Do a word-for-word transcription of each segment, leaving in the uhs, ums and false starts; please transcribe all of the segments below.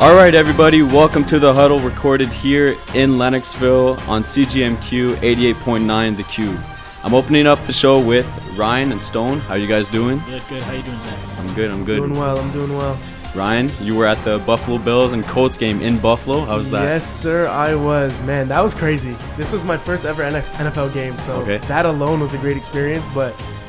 All right, everybody, welcome to The Huddle, recorded here in Lennoxville on C G M Q eighty-eight point nine The Cube. I'm opening up the show with Ryan and Stone. How you guys doing? Good, good. How you doing, Zach? I'm good, I'm good. Doing well, I'm doing well. Ryan, you were at the Buffalo Bills and Colts game in Buffalo. How was that? Yes, sir, I was. Man, that was crazy. This was my first ever N F L game, so okay. That alone was a great experience, but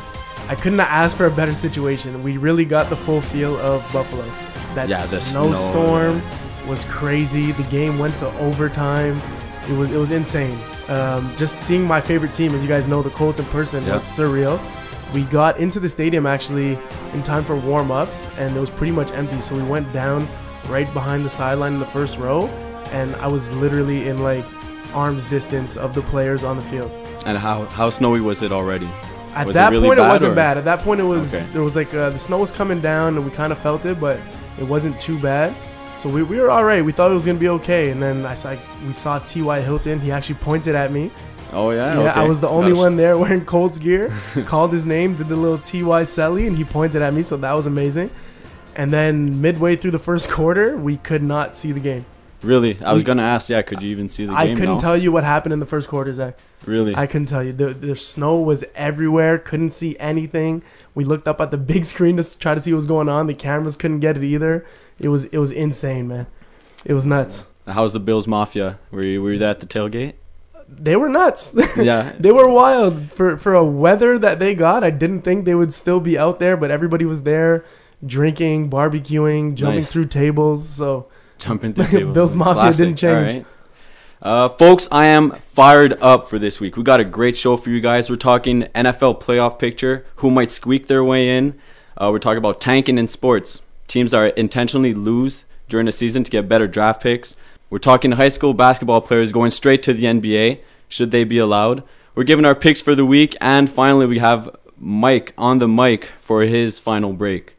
I couldn't have asked for a better situation. We really got the full feel of Buffalo. That yeah, the snowstorm snow. was crazy. The game went to overtime. It was it was insane. Um, just seeing my favorite team, as you guys know, the Colts in person, yep. was surreal. We got into the stadium actually in time for warm-ups, and it was pretty much empty. So we went down right behind the sideline in the first row, and I was literally in like arm's distance of the players on the field. And how how snowy was it already? At was that it really point, bad, it wasn't or? bad. At that point, it was okay. there was like uh, the snow was coming down, and we kind of felt it, but it wasn't too bad. So we, we were all right. We thought it was gonna be okay, and then I saw we saw T Y. Hilton. He actually pointed at me. Oh yeah, yeah. Okay. I was the only Gosh. one there wearing Colts gear. Called his name, did the little T Y Selly, and he pointed at me. So that was amazing. And then midway through the first quarter, we could not see the game. Really? I we, was gonna ask. Yeah, could you even see the I game? I couldn't no? tell you what happened in the first quarter, Zach. Really? I couldn't tell you. The, the snow was everywhere. Couldn't see anything. We looked up at the big screen to try to see what was going on. The cameras couldn't get it either. It was it was insane, man. It was nuts. How's the Bills Mafia? Were you were you there at the tailgate? They were nuts. Yeah. They were wild. For for a weather that they got, I didn't think they would still be out there, but everybody was there drinking, barbecuing, jumping nice. through tables. So jumping through tables. Bills Mafia Classic. didn't change. All right. Uh, folks, I am fired up for this week. We got a great show for you guys. We're talking N F L playoff picture, who might squeak their way in. Uh, we're talking about tanking in sports. Teams are intentionally lose during the season to get better draft picks. We're talking high school basketball players going straight to the N B A. Should they be allowed? We're giving our picks for the week. And finally, we have Mike on the mic for his final break.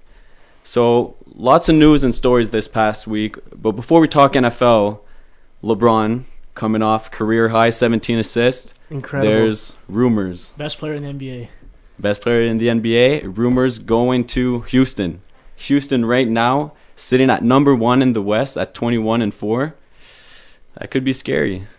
So, lots of news and stories this past week. But before we talk N F L, LeBron coming off career high seventeen assists. Incredible. There's rumors. Best player in the N B A. Best player in the N B A. Rumors going to Houston. Houston right now sitting at number one in the West at twenty-one and four. That could be scary.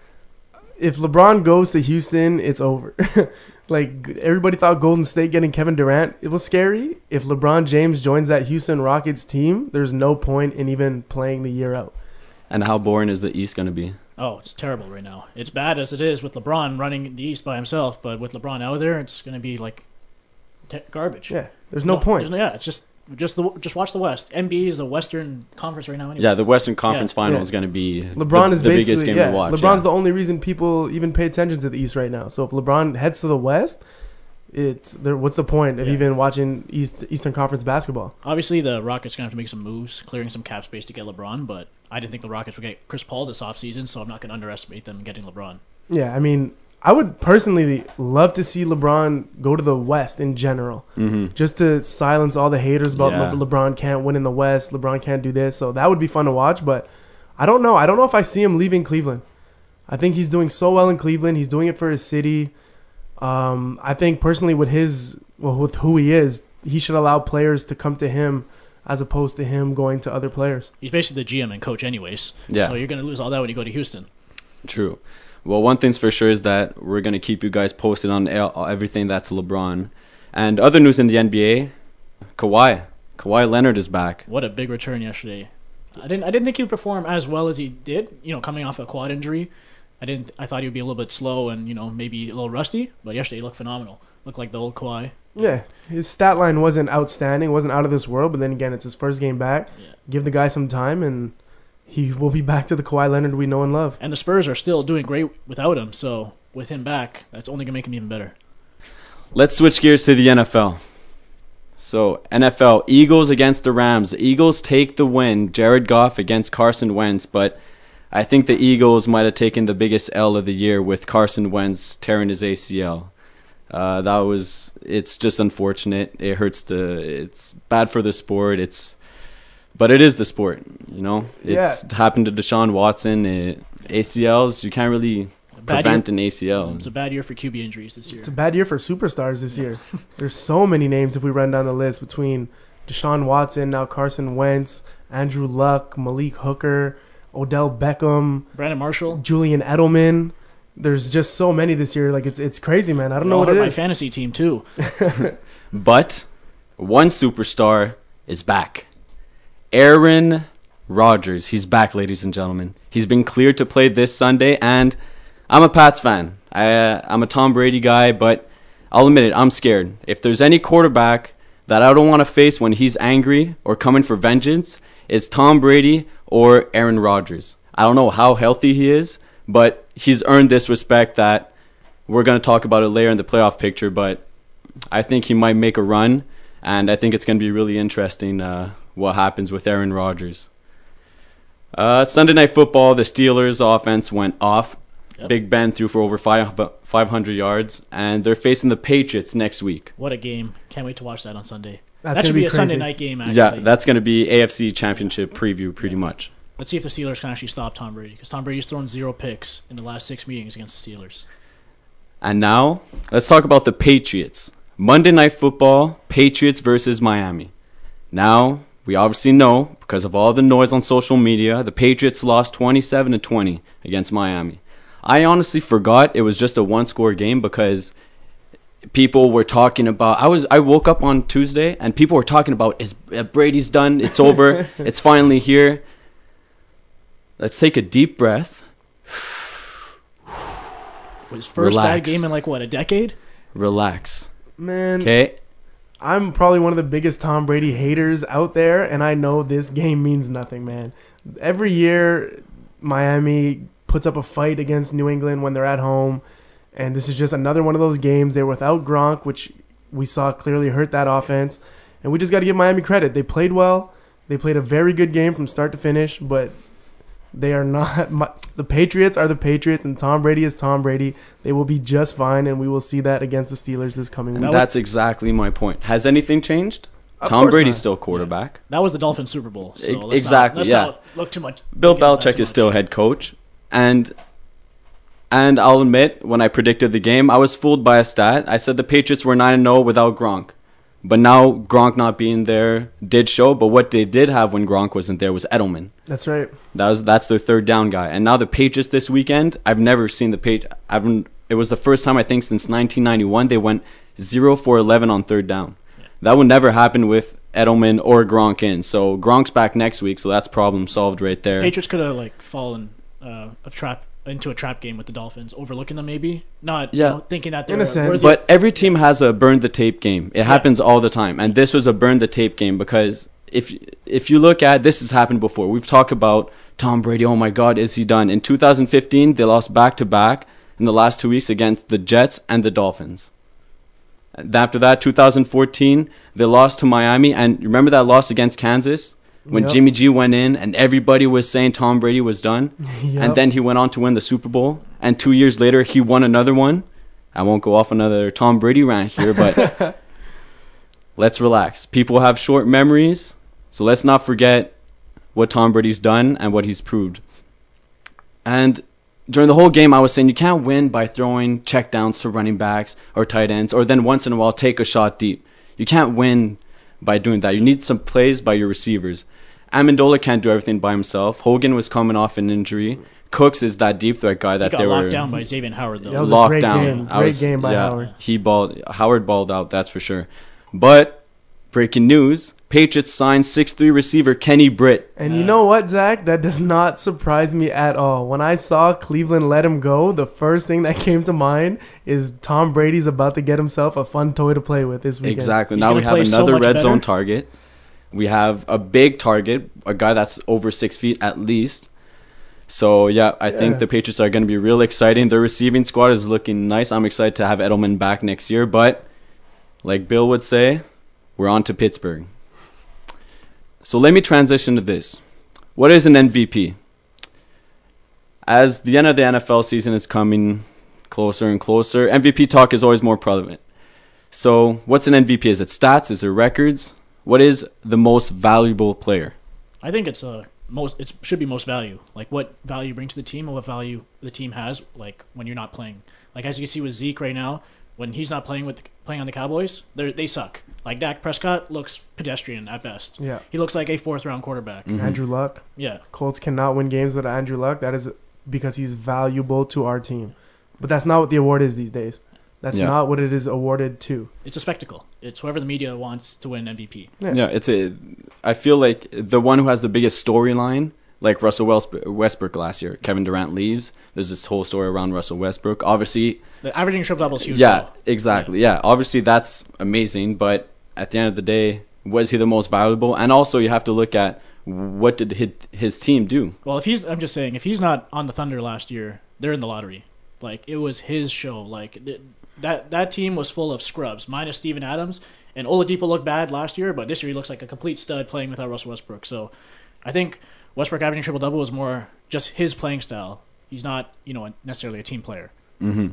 If LeBron goes to Houston, it's over. Like, everybody thought Golden State getting Kevin Durant, it was scary. If LeBron James joins that Houston Rockets team, there's no point in even playing the year out. And how boring is the East going to be? Oh, it's terrible right now. It's bad as it is with LeBron running the East by himself, but with LeBron out there, it's going to be like te- garbage. Yeah, there's no, no point. There's no, yeah, it's just just the just watch the West. N B A is the Western Conference right now. Anyways. Yeah, the Western Conference yeah. Final yeah. is going to be LeBron the, is the basically, biggest game yeah, to watch. LeBron's yeah. the only reason people even pay attention to the East right now. So if LeBron heads to the West, it's there. What's the point of yeah. even watching East Eastern Conference basketball? Obviously, the Rockets going to have to make some moves, clearing some cap space to get LeBron, but I didn't think the Rockets would get Chris Paul this offseason, so I'm not going to underestimate them getting LeBron. Yeah, I mean, I would personally love to see LeBron go to the West in general, mm-hmm. just to silence all the haters about yeah. Le- LeBron can't win in the West, LeBron can't do this. So that would be fun to watch, but I don't know. I don't know if I see him leaving Cleveland. I think he's doing so well in Cleveland. He's doing it for his city. Um, I think personally with his, well, with who he is, he should allow players to come to him as opposed to him going to other players. He's basically the G M and coach anyways, yeah. so you're going to lose all that when you go to Houston. True. Well, one thing's for sure is that we're going to keep you guys posted on everything that's LeBron. And other news in the N B A, Kawhi. Kawhi Leonard is back. What a big return yesterday. I didn't I didn't think he would perform as well as he did, you know, coming off a quad injury. I didn't. I thought he would be a little bit slow and, you know, maybe a little rusty, but yesterday he looked phenomenal. Looked like the old Kawhi. Yeah, his stat line wasn't outstanding, wasn't out of this world, but then again, it's his first game back. Yeah. Give the guy some time, and he will be back to the Kawhi Leonard we know and love. And the Spurs are still doing great without him, so with him back, that's only going to make him even better. Let's switch gears to the N F L. So, N F L, Eagles against the Rams. The Eagles take the win. Jared Goff against Carson Wentz, but I think the Eagles might have taken the biggest L of the year with Carson Wentz tearing his A C L. Uh, that was, it's just unfortunate. It hurts the, it's bad for the sport. It's, but it is the sport, you know. It's yeah. happened to Deshaun Watson. It, A C Ls, you can't really prevent an A C L. It's a bad year for Q B injuries this year. It's a bad year for superstars this year. There's so many names if we run down the list between Deshaun Watson, now Carson Wentz, Andrew Luck, Malik Hooker, Odell Beckham, Brandon Marshall, Julian Edelman. There's just so many this year. Like it's it's crazy, man. I don't They know all what it hurt my is. fantasy team too. But one superstar is back. Aaron Rodgers. He's back, ladies and gentlemen. He's been cleared to play this Sunday, and I'm a Pats fan. I, uh, I'm a Tom Brady guy, but I'll admit it, I'm scared. If there's any quarterback that I don't want to face when he's angry or coming for vengeance, it's Tom Brady or Aaron Rodgers. I don't know how healthy he is, but he's earned this respect that we're going to talk about it later in the playoff picture, but I think he might make a run, and I think it's going to be really interesting uh, what happens with Aaron Rodgers. Uh, Sunday Night Football, the Steelers' offense went off. Yep. Big Ben threw for over five, five hundred yards, and they're facing the Patriots next week. What a game. Can't wait to watch that on Sunday. That's that should gonna be be a Sunday crazy. night game, actually. Yeah, that's going to be A F C Championship preview, pretty much. Let's see if the Steelers can actually stop Tom Brady, because Tom Brady's thrown zero picks in the last six meetings against the Steelers. And now, let's talk about the Patriots. Monday Night Football, Patriots versus Miami. Now, we obviously know, because of all the noise on social media, the Patriots lost twenty-seven to twenty against Miami. I honestly forgot it was just a one-score game because people were talking about... I was I woke up on Tuesday, and people were talking about, is uh, Brady's done, it's over, it's finally here. Let's take a deep breath. His first bad Relax. game in like, what, a decade? Relax. Man, Okay? I'm probably one of the biggest Tom Brady haters out there, and I know this game means nothing, man. Every year, Miami puts up a fight against New England when they're at home, and this is just another one of those games. They're without Gronk, which we saw clearly hurt that offense, and we just got to give Miami credit. They played well. They played a very good game from start to finish, but they are not... My, the Patriots are the Patriots, and Tom Brady is Tom Brady. They will be just fine, and we will see that against the Steelers this coming And week. that's exactly my point. Has anything changed? Of Tom course Brady's not. still quarterback. That was the Dolphins Super Bowl. So E- let's exactly, Not, let's yeah. not look too much. Bill look into that Belichick too is still much. head coach. And and I'll admit, when I predicted the game, I was fooled by a stat. I said the Patriots were nine and oh without Gronk. But now Gronk not being there did show. But what they did have when Gronk wasn't there was Edelman. That's right. That was that's their third down guy. And now the Patriots this weekend, I've never seen the Patriots. I've it was the first time I think since nineteen ninety-one they went zero for eleven on third down. Yeah. That would never happen with Edelman or Gronk in. So Gronk's back next week, so that's problem solved right there. Patriots could have like fallen uh, a trap into a trap game with the Dolphins, overlooking them maybe. Not Yeah. you know, thinking that they're In a sense. worthy. But every team has a burn the tape game. It happens all the time, and this was a burn the tape game because if if you look at this has happened before. We've talked about Tom Brady. Oh my God, is he done? In two thousand fifteen, they lost back to back in the last two weeks against the Jets and the Dolphins. And after that, two thousand fourteen, they lost to Miami, and remember that loss against Kansas when Yep. Jimmy G went in and everybody was saying Tom Brady was done. Yep. And then he went on to win the Super Bowl. And two years later, he won another one. I won't go off another Tom Brady rant here, but let's relax. People have short memories, so let's not forget what Tom Brady's done and what he's proved. And during the whole game, I was saying you can't win by throwing checkdowns to running backs or tight ends, or then once in a while take a shot deep. You can't win by doing that. You need some plays by your receivers. Amendola can't do everything by himself. Hogan was coming off an injury. Cooks is that deep threat guy that He got they locked were down by Xavier Howard though. That was a locked great down. game. I Great was- game by yeah, Howard. He balled. Howard balled out. That's for sure. But breaking news: Patriots signed six three receiver Kenny Britt. And you know what, Zach? That does not surprise me at all. When I saw Cleveland let him go, the first thing that came to mind is Tom Brady's about to get himself a fun toy to play with this weekend. Exactly. He's now gonna we have play so another much red better. zone target. We have a big target, a guy that's over six feet at least. So yeah, I Yeah. think the Patriots are going to be real exciting. Their receiving squad is looking nice. I'm excited to have Edelman back next year. But like Bill would say, we're on to Pittsburgh. So let me transition to this. What is an M V P? As the end of the N F L season is coming closer and closer, M V P talk is always more prevalent. So what's an M V P? Is it stats? Is it records? What is the most valuable player? I think it's a most. It should be most value. Like what value you bring to the team, and what value the team has. Like when you're not playing. Like as you can see with Zeke right now, when he's not playing with playing on the Cowboys, they they suck. Like Dak Prescott looks pedestrian at best. Yeah. He looks like a fourth round quarterback. Mhm. Andrew Luck. Yeah. Colts cannot win games without Andrew Luck. That is because he's valuable to our team. But that's not what the award is these days. That's Yeah. not what it is awarded to. It's a spectacle. It's whoever the media wants to win M V P. Yeah. Yeah, it's a. I feel like the one who has the biggest storyline, like Russell Westbrook, Westbrook last year. Kevin Durant leaves. There's this whole story around Russell Westbrook. Obviously, The averaging triple double is huge. yeah, though. exactly. Yeah. obviously that's amazing. But at the end of the day, was he the most valuable? And also, you have to look at what did his, his team do. Well, if he's, I'm just saying, if he's not on the Thunder last year, they're in the lottery. Like, it was his show. Like, th- that that team was full of scrubs, minus Steven Adams. And Oladipo looked bad last year, but this year he looks like a complete stud playing without Russell Westbrook. So I think Westbrook averaging triple-double was more just his playing style. He's not, you know, necessarily a team player. Mm-hmm.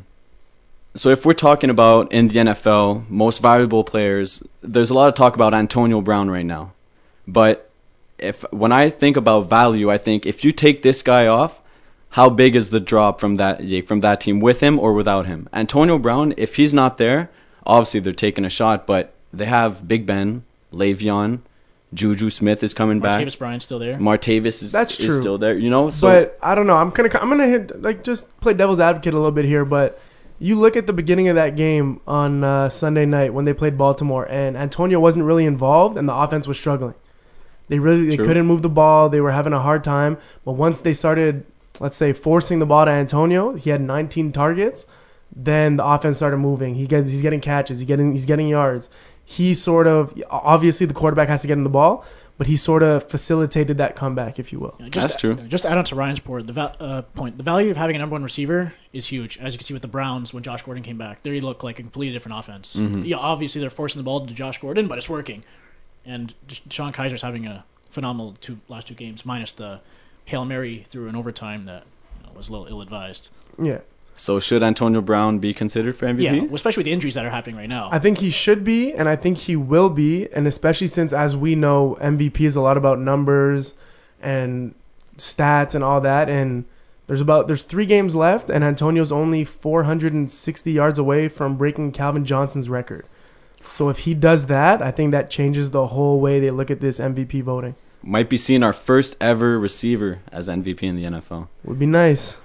So if we're talking about in the N F L, most valuable players, there's a lot of talk about Antonio Brown right now. But if when I think about value, I think if you take this guy off, how big is the drop from that from that team with him or without him? Antonio Brown, if he's not there, obviously they're taking a shot, but they have Big Ben, Le'Veon, Juju Smith is coming back. Martavis Bryant's still there. Martavis is, That's is true. still there, you know? So But I don't know. I'm gonna I'm gonna hit like just play devil's advocate a little bit here. But you look at the beginning of that game on uh, Sunday night when they played Baltimore, and Antonio wasn't really involved, and the offense was struggling. They really they True. couldn't move the ball. They were having a hard time. But once they started, let's say, forcing the ball to Antonio, he had nineteen targets. Then the offense started moving. He gets he's getting catches. He's getting he's getting yards. He sort of obviously the quarterback has to get in the ball, but he sort of facilitated that comeback, if you will. Yeah, just That's true. Just to add on to Ryan's point, the val- uh, point, the value of having a number one receiver is huge. As you can see with the Browns when Josh Gordon came back, they look like a completely different offense. Mhm. Yeah, obviously they're forcing the ball to Josh Gordon, but it's working. And Deshaun Kaiser's having a phenomenal two last two games, minus the Hail Mary through an overtime that you know, was a little ill-advised. Yeah. so should Antonio Brown be considered for M V P? Yeah, especially with the injuries that are happening right now. I think he should be, and I think he will be, and especially since, as we know, M V P is a lot about numbers and stats and all that. And there's about there's three games left, and Antonio's only four hundred sixty yards away from breaking Calvin Johnson's record. So if he does that, I think that changes the whole way they look at this M V P voting. Might be seeing our first ever receiver as M V P in the N F L. Would be nice.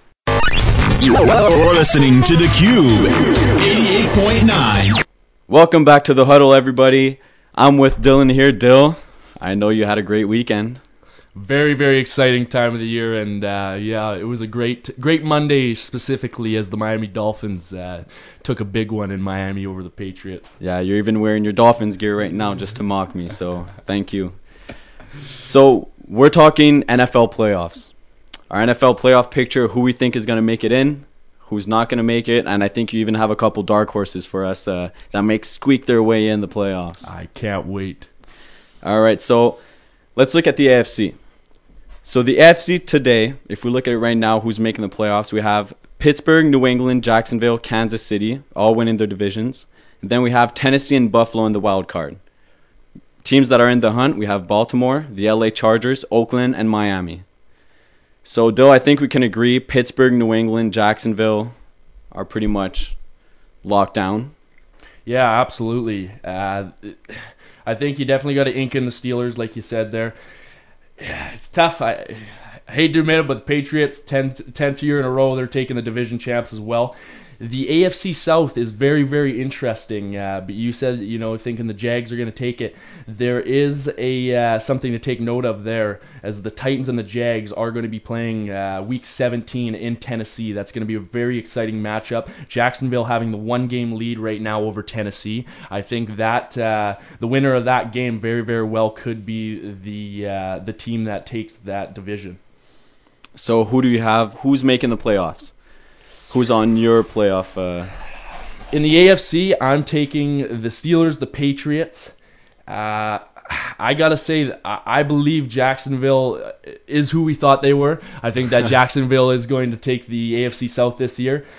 You're listening to theCUBE eighty-eight point nine. Welcome back to The Huddle, everybody. I'm with Dylan here. Dill, I know you had a great weekend. Very, very exciting time of the year, and uh, yeah, it was a great, great Monday specifically as the Miami Dolphins uh, took a big one in Miami over the Patriots. Yeah, you're even wearing your Dolphins gear right now just to mock me, so thank you. So we're talking N F L playoffs. Our N F L playoff picture, who we think is going to make it in, who's not going to make it, and I think you even have a couple dark horses for us uh, that make squeak their way in the playoffs. I can't wait. All right, so let's look at the A F C. So the A F C today, if we look at it right now, who's making the playoffs, we have Pittsburgh, New England, Jacksonville, Kansas City, all winning their divisions. And then we have Tennessee and Buffalo in the wild card. Teams that are in the hunt, we have Baltimore, the L A Chargers, Oakland, and Miami. So, Dill, I think we can agree Pittsburgh, New England, Jacksonville are pretty much locked down. Yeah, absolutely. Uh, I think you definitely got to ink in the Steelers, like you said there. Yeah, it's tough. I, I hate to admit it, but the Patriots, tenth, tenth year in a row, they're taking the division champs as well. The A F C South is very, very interesting. Uh, but you said, you know, thinking the Jags are going to take it. There is a uh, something to take note of there, as the Titans and the Jags are going to be playing uh, Week seventeen in Tennessee. That's going to be a very exciting matchup. Jacksonville having the one-game lead right now over Tennessee. I think that uh, the winner of that game very, very well could be the uh, the team that takes that division. So who do you have? Who's making the playoffs? Who's on your playoff? Uh... In the A F C, I'm taking the Steelers, the Patriots. Uh, I gotta say, that I believe Jacksonville is who we thought they were. I think that Jacksonville is going to take the A F C South this year.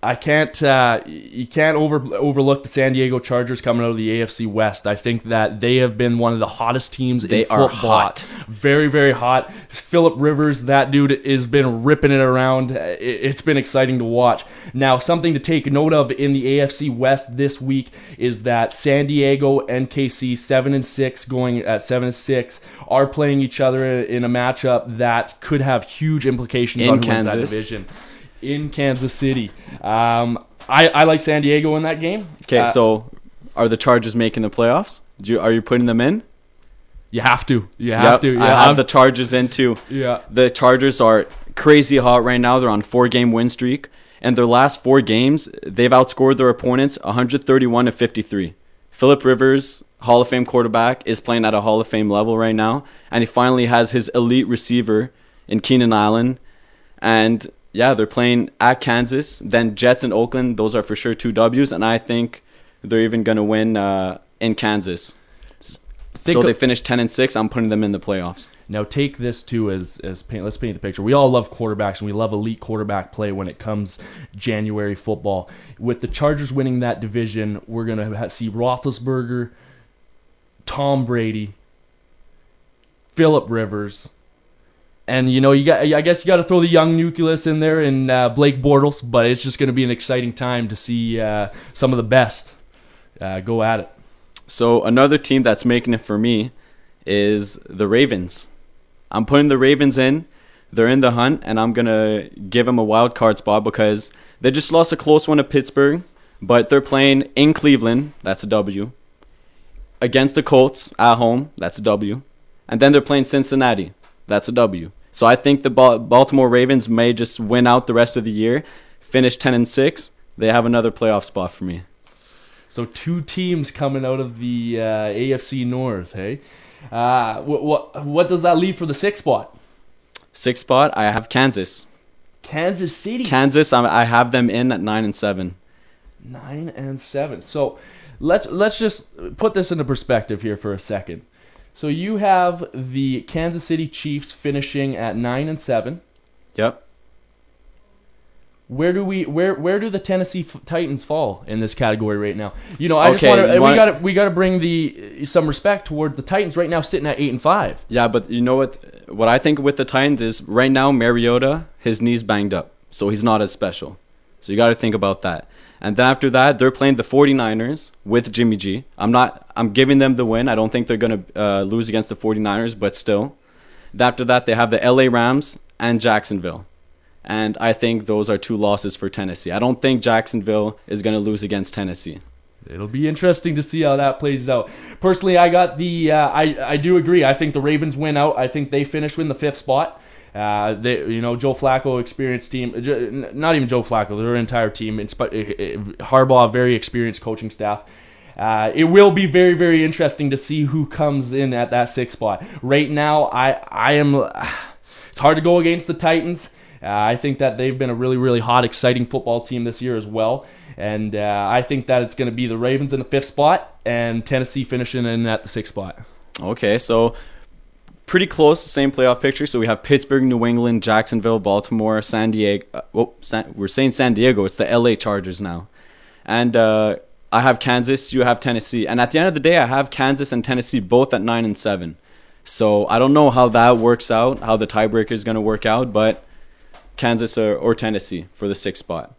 I can't. Uh, you can't over overlook the San Diego Chargers coming out of the A F C West. I think that they have been one of the hottest teams They in football. are hot. Very, very hot. Phillip Rivers, that dude has been ripping it around. It- It's been exciting to watch. Now, something to take note of in the A F C West this week is that San Diego and K C, seven and six, going at seven and six, are playing each other in a matchup that could have huge implications In on who wins that Kansas. division. In Kansas City. Um, I, I like San Diego in that game. Okay, Uh, so are the Chargers making the playoffs? Do you, are you putting them in? you have to. You have Yep, to. Yeah, I have I'm- the Chargers in too. yeah. The Chargers are crazy hot right now. They're on four-game win streak. And their last four games, they've outscored their opponents one thirty-one to fifty-three. Phillip Rivers, Hall of Fame quarterback, is playing at a Hall of Fame level right now. And he finally has his elite receiver in Keenan Allen. And yeah, they're playing at Kansas. Then Jets and Oakland, those are for sure two W's. And I think they're even going to win uh, in Kansas. Think so of- they finished ten and six. I'm putting them in the playoffs. Now take this too as as paint, let's paint the picture. We all love quarterbacks and we love elite quarterback play when it comes January football. With the Chargers winning that division, we're gonna ha- see Roethlisberger, Tom Brady, Phillip Rivers, and you know you got. I guess you got to throw the young nucleus in there and uh, Blake Bortles, but it's just gonna be an exciting time to see uh, some of the best uh, go at it. So another team that's making it for me is the Ravens. I'm putting the Ravens in. They're in the hunt, and I'm going to give them a wild card spot because they just lost a close one to Pittsburgh, but they're playing in Cleveland. That's a W. Against the Colts at home. That's a W. And then they're playing Cincinnati. That's a W. So I think the Ba- Baltimore Ravens may just win out the rest of the year, finish ten and six. They have another playoff spot for me. So two teams coming out of the uh, A F C North, hey? Uh, what, what what does that leave for the sixth spot? Sixth spot, I have Kansas. Kansas City, Kansas, I'm- I have them in at nine and seven. nine and seven. So let's let's just put this into perspective here for a second. So you have the Kansas City Chiefs finishing at nine and seven. Yep. Where do we where where do the Tennessee F- Titans fall in this category right now? You know, I just Okay, want to you we wanna- got to we got to bring the some respect toward the Titans right now sitting at eight and five. Yeah, but you know what? What I think with the Titans is right now Mariota, his knee's banged up, so he's not as special. So you got to think about that. And then after that, they're playing the 49ers with Jimmy G. I'm not. I'm giving them the win. I don't think they're gonna uh, lose against the 49ers, but still. After that, they have the L A Rams and Jacksonville. And I think those are two losses for Tennessee. I don't think Jacksonville is going to lose against Tennessee. It'll be interesting to see how that plays out. Personally, I got the. Uh, I I do agree. I think the Ravens win out. I think they finish in the fifth spot. Uh, they, you know, Joe Flacco, experienced team. Not even Joe Flacco, their entire team. Harbaugh, very experienced coaching staff. Uh, it will be very, very interesting to see who comes in at that sixth spot. Right now, I I am. It's hard to go against the Titans. Uh, I think that they've been a really, really hot, exciting football team this year as well. And uh, I think that it's going to be the Ravens in the fifth spot and Tennessee finishing in at the sixth spot. Okay, so pretty close, same playoff picture. So we have Pittsburgh, New England, Jacksonville, Baltimore, San Diego. Uh, well, San, we're saying San Diego. It's the L A Chargers now. And uh, I have Kansas, you have Tennessee. And at the end of the day, I have Kansas and Tennessee both at nine and seven. So I don't know how that works out, how the tiebreaker is going to work out, but Kansas or, or Tennessee for the sixth spot.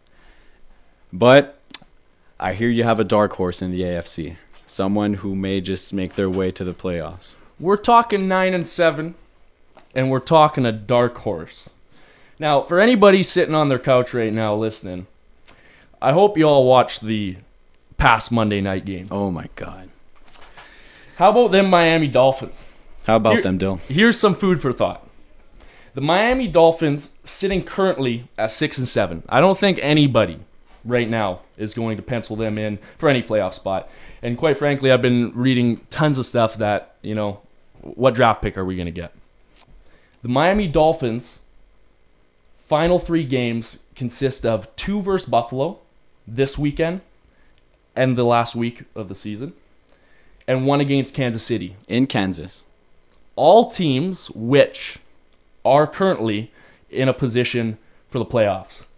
But I hear you have a dark horse in the A F C. Someone who may just make their way to the playoffs. We're talking nine and seven, and we're talking a dark horse. Now, for anybody sitting on their couch right now listening, I hope you all watched the past Monday night game. Oh my God. How about them Miami Dolphins? How about Here- them, Dill? Here's some food for thought. The Miami Dolphins sitting currently at six and seven. I don't think anybody right now is going to pencil them in for any playoff spot. And quite frankly, I've been reading tons of stuff that, you know, what draft pick are we going to get? The Miami Dolphins' final three games consist of two versus Buffalo this weekend and the last week of the season, and one against Kansas City. In Kansas. All teams which are currently in a position for the playoffs.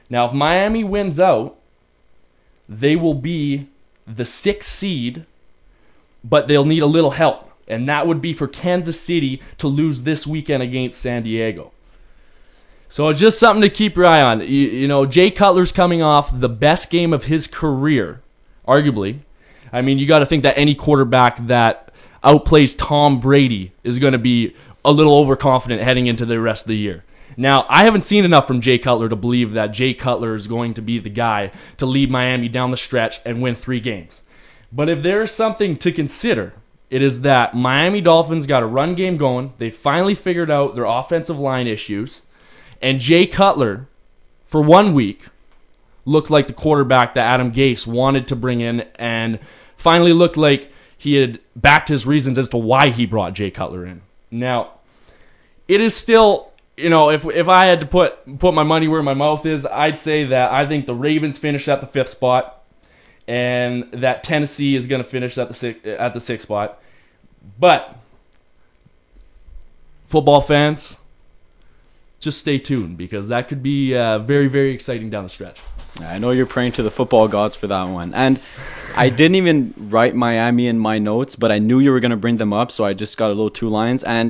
Now, if Miami wins out, they will be the sixth seed, but they'll need a little help. And that would be for Kansas City to lose this weekend against San Diego. So it's just something to keep your eye on. You, you know, Jay Cutler's coming off the best game of his career, arguably. I mean, you got to think that any quarterback that outplays Tom Brady is going to be a little overconfident heading into the rest of the year. Now, I haven't seen enough from Jay Cutler to believe that Jay Cutler is going to be the guy to lead Miami down the stretch and win three games. But if there is something to consider, it is that Miami Dolphins got a run game going. They finally figured out their offensive line issues. And Jay Cutler, for one week, looked like the quarterback that Adam Gase wanted to bring in and finally looked like he had backed his reasons as to why he brought Jay Cutler in. Now, it is still, you know, if if I had to put put my money where my mouth is, I'd say that I think the Ravens finish at the fifth spot and that Tennessee is going to finish at the sixth, at the sixth spot. But, football fans, just stay tuned because that could be uh, very, very exciting down the stretch. I know you're praying to the football gods for that one. And I didn't even write Miami in my notes, but I knew you were going to bring them up, so I just got a little two lines. And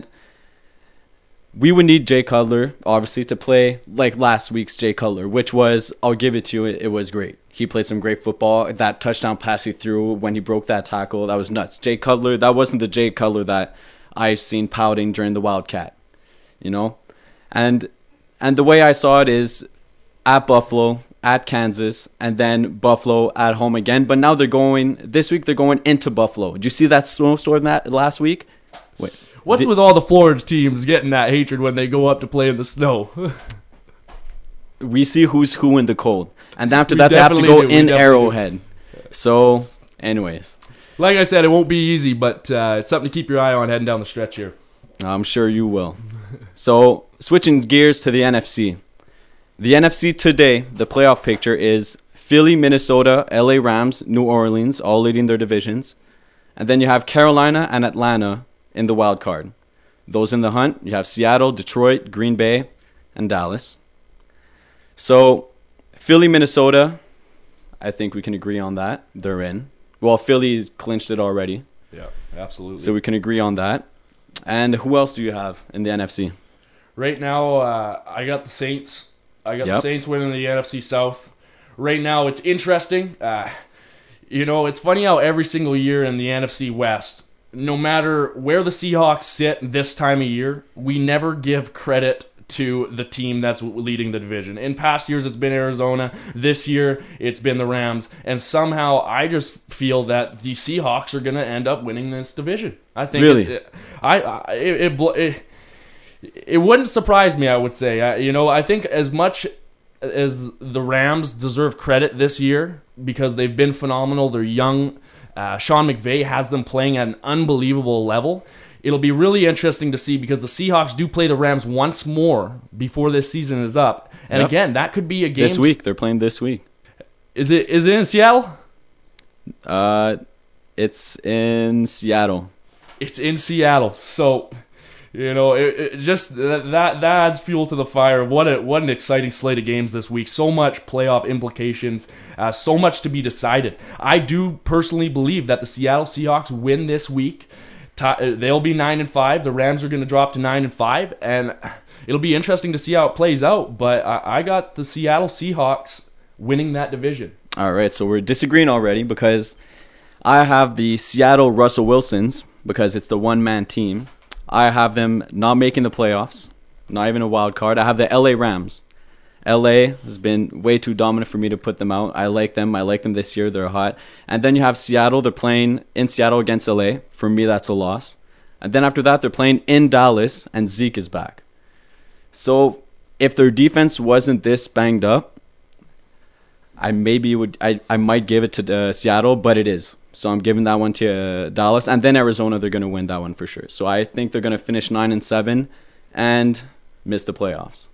we would need Jay Cutler, obviously, to play like last week's Jay Cutler, which was, I'll give it to you, it, it was great. He played some great football. That touchdown pass he threw when he broke that tackle, that was nuts. Jay Cutler, that wasn't the Jay Cutler that I've seen pouting during the Wildcat, you know? And and the way I saw it is at Buffalo, at Kansas, and then Buffalo at home again. But now they're going, this week they're going into Buffalo. Did you see that snowstorm that last week? Wait, What's did, with all the Florida teams getting that hatred when they go up to play in the snow? We see who's who in the cold. And after We that, they have to go do. in Arrowhead. Do. So, anyways. Like I said, it won't be easy, but uh, it's something to keep your eye on heading down the stretch here. I'm sure you will. So, switching gears to the N F C. The N F C today, the playoff picture is Philly, Minnesota, L A Rams, New Orleans, all leading their divisions. And then you have Carolina and Atlanta in the wild card. Those in the hunt, you have Seattle, Detroit, Green Bay, and Dallas. So, Philly, Minnesota, I think we can agree on that. They're in. Well, Philly clinched it already. Yeah, absolutely. So we can agree on that. And who else do you have in the N F C? Right now, uh, I got the Saints. I got Yep. the Saints winning the N F C South. Right now, it's interesting. Uh, you know, it's funny how every single year in the N F C West, no matter where the Seahawks sit this time of year, we never give credit to the team that's leading the division. In past years, it's been Arizona. This year, it's been the Rams. And somehow, I just feel that the Seahawks are going to end up winning this division. I think Really? It, it, I, I it, it, it It wouldn't surprise me, I would say. Uh, you know, I think as much as the Rams deserve credit this year because they've been phenomenal, they're young. Uh, Sean McVay has them playing at an unbelievable level. It'll be really interesting to see because the Seahawks do play the Rams once more before this season is up. And Yep. again, that could be a game. This week. They're playing this week. Is it is it in Seattle? Uh, It's in Seattle. It's in Seattle. So, you know, it, it just that, that that adds fuel to the fire. What a what an exciting slate of games this week. So much playoff implications. Uh, so much to be decided. I do personally believe that the Seattle Seahawks win this week. They'll be nine and five. The Rams are going to drop to nine and five, and it'll be interesting to see how it plays out. But I, I got the Seattle Seahawks winning that division. All right, so we're disagreeing already because I have the Seattle Russell Wilsons because it's the one-man team. I have them not making the playoffs, not even a wild card. I have the L A Rams. L A has been way too dominant for me to put them out. I like them. I like them this year. They're hot. And then you have Seattle. They're playing in Seattle against L A. For me, that's a loss. And then after that, they're playing in Dallas, and Zeke is back. So if their defense wasn't this banged up, I maybe would. I, I might give it to uh, Seattle, but it is. So I'm giving that one to uh, Dallas, and then Arizona. They're going to win that one for sure. So I think they're going to finish nine and seven, and miss the playoffs.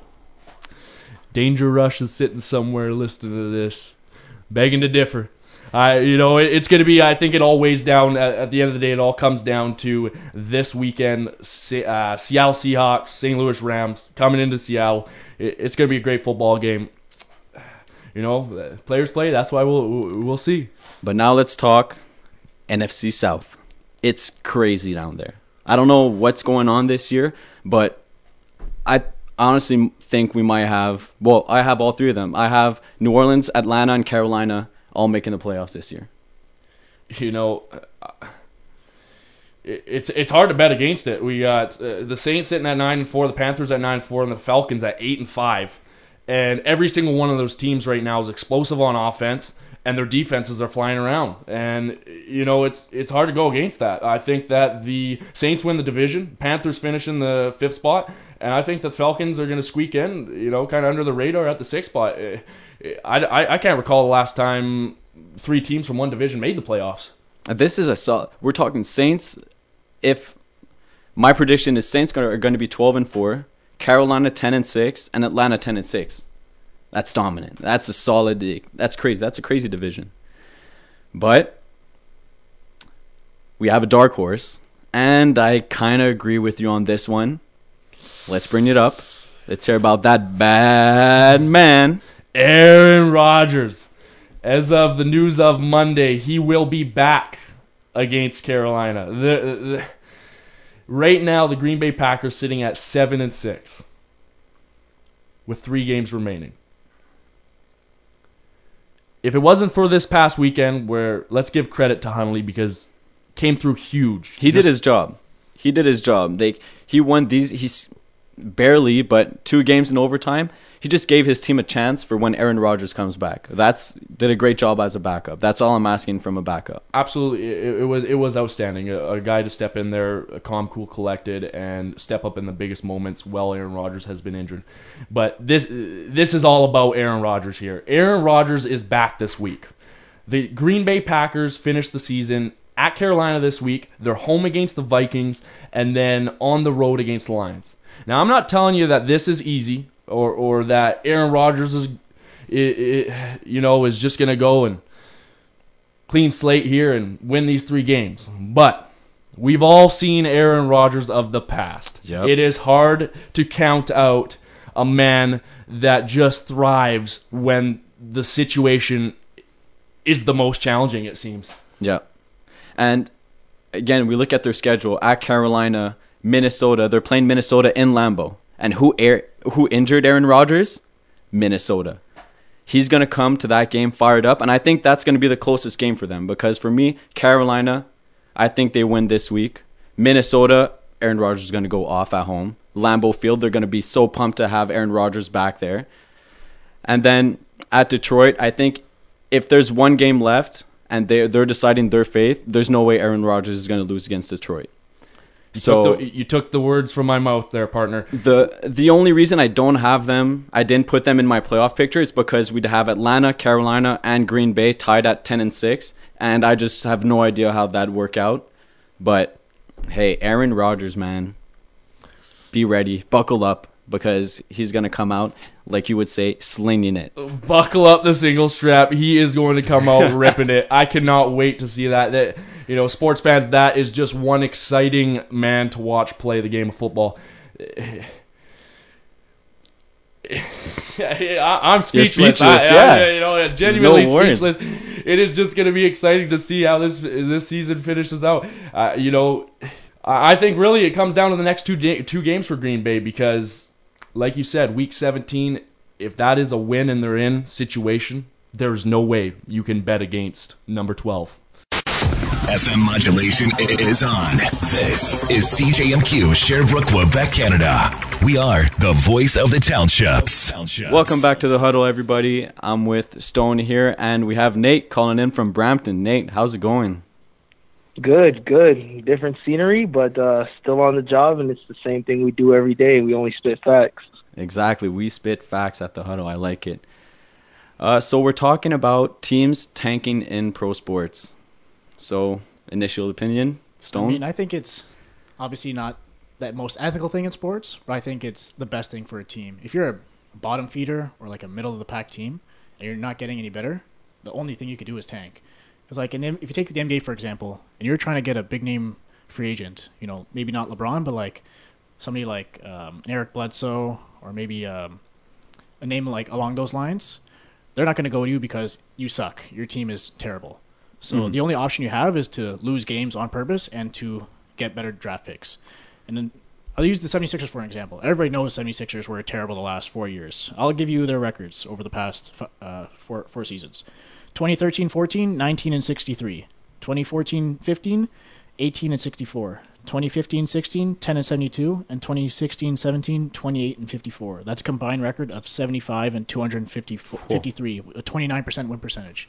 Danger Rush is sitting somewhere listening to this, begging to differ. I, you know, it, it's going to be. I think it all weighs down. At, at the end of the day, it all comes down to this weekend: Se- uh, Seattle Seahawks, Saint Louis Rams coming into Seattle. It, it's going to be a great football game. You know, players play. That's why we'll we'll see. But now let's talk N F C South. It's crazy down there. I don't know what's going on this year, but I honestly think we might have. Well, I have all three of them. I have New Orleans, Atlanta, and Carolina all making the playoffs this year. You know, uh, it, it's it's hard to bet against it. We got uh, the Saints sitting at nine and four, the Panthers at nine and four, and the Falcons at eight and five. And every single one of those teams right now is explosive on offense, and their defenses are flying around. And you know, it's it's hard to go against that. I think that the Saints win the division, Panthers finish in the fifth spot, and I think the Falcons are going to squeak in, you know, kind of under the radar at the sixth spot. I, I, I can't recall the last time three teams from one division made the playoffs. This is a solid. We're talking Saints. If my prediction is Saints are going to be twelve and four, Carolina ten and six, and Atlanta ten and six. That's dominant. That's a solid. That's crazy. That's a crazy division. But we have a dark horse, and I kind of agree with you on this one. Let's bring it up. Let's hear about that bad man, Aaron Rodgers. As of the news of Monday, he will be back against Carolina. The, the, right now, the Green Bay Packers sitting at seven and six, with three games remaining. If it wasn't for this past weekend, where let's give credit to Hundley because came through huge. He Just, did his job. He did his job. They he won these. He's barely, but two games in overtime. He just gave his team a chance for when Aaron Rodgers comes back. That's did a great job as a backup. That's all I'm asking from a backup. Absolutely, it, it was it was outstanding. A, a guy to step in there, calm, cool, collected, and step up in the biggest moments while Aaron Rodgers has been injured. But this this is all about Aaron Rodgers here. Aaron Rodgers is back this week. The Green Bay Packers finished the season at Carolina this week. They're home against the Vikings, and then on the road against the Lions. Now, I'm not telling you that this is easy. Or, or that Aaron Rodgers is, it, it, you know, is just gonna go and clean slate here and win these three games. But we've all seen Aaron Rodgers of the past. Yep. It is hard to count out a man that just thrives when the situation is the most challenging. It seems. Yeah, and again, we look at their schedule at Carolina, Minnesota. They're playing Minnesota in Lambeau. And who air, who injured Aaron Rodgers? Minnesota. He's going to come to that game fired up, and I think that's going to be the closest game for them because for me, Carolina, I think they win this week. Minnesota, Aaron Rodgers is going to go off at home. Lambeau Field, they're going to be so pumped to have Aaron Rodgers back there. And then at Detroit, I think if there's one game left and they're, they're deciding their fate, there's no way Aaron Rodgers is going to lose against Detroit. You So took the, you took the words from my mouth there, partner. The the only reason I don't have them, I didn't put them in my playoff picture is because we'd have Atlanta, Carolina, and Green Bay tied at ten and six, and I just have no idea how that'd work out. But hey, Aaron Rodgers, man, be ready, buckle up, because he's gonna come out like you would say, slinging it. Buckle up the single strap. He is going to come out ripping it. I cannot wait to see that. That. You know, sports fans, that is just one exciting man to watch play the game of football. I'm speechless. speechless, I, yeah. I, you know, genuinely no words. speechless. It is just going to be exciting to see how this this season finishes out. Uh, you know, I think really it comes down to the next two da- two games for Green Bay because, like you said, Week seventeen, if that is a win and they're in situation, there's no way you can bet against number twelve. F M modulation is on. This is C J M Q, Sherbrooke, Quebec, Canada. We are the voice of the townships. Welcome back to the huddle, everybody. I'm with Stone here, and we have Nate calling in from Brampton. Nate, how's it going? Good, good. Different scenery, but uh, still on the job, and it's the same thing we do every day. We only spit facts. Exactly. We spit facts at the huddle. I like it. Uh, so we're talking about teams tanking in pro sports. So, initial opinion, Stone? I mean, I think it's obviously not the most ethical thing in sports, but I think it's the best thing for a team. If you're a bottom feeder or like a middle of the pack team and you're not getting any better, the only thing you could do is tank. Because like, in the, if you take the N B A for example, and you're trying to get a big name free agent, you know, maybe not LeBron, but like somebody like um, Eric Bledsoe, or maybe um, a name like along those lines, they're not going to go to you because you suck. Your team is terrible. So mm. the only option you have is to lose games on purpose and to get better draft picks. And then I'll use the 76ers for an example. Everybody knows 76ers were terrible the last four years. I'll give you their records over the past uh, four, four seasons. twenty thirteen fourteen, nineteen and sixty-three. twenty fourteen fifteen, eighteen and sixty-four. twenty fifteen sixteen, ten and seventy-two. And twenty sixteen seventeen, twenty-eight and fifty-four. That's a combined record of seventy-five and two hundred fifty-three, a twenty-nine percent win percentage.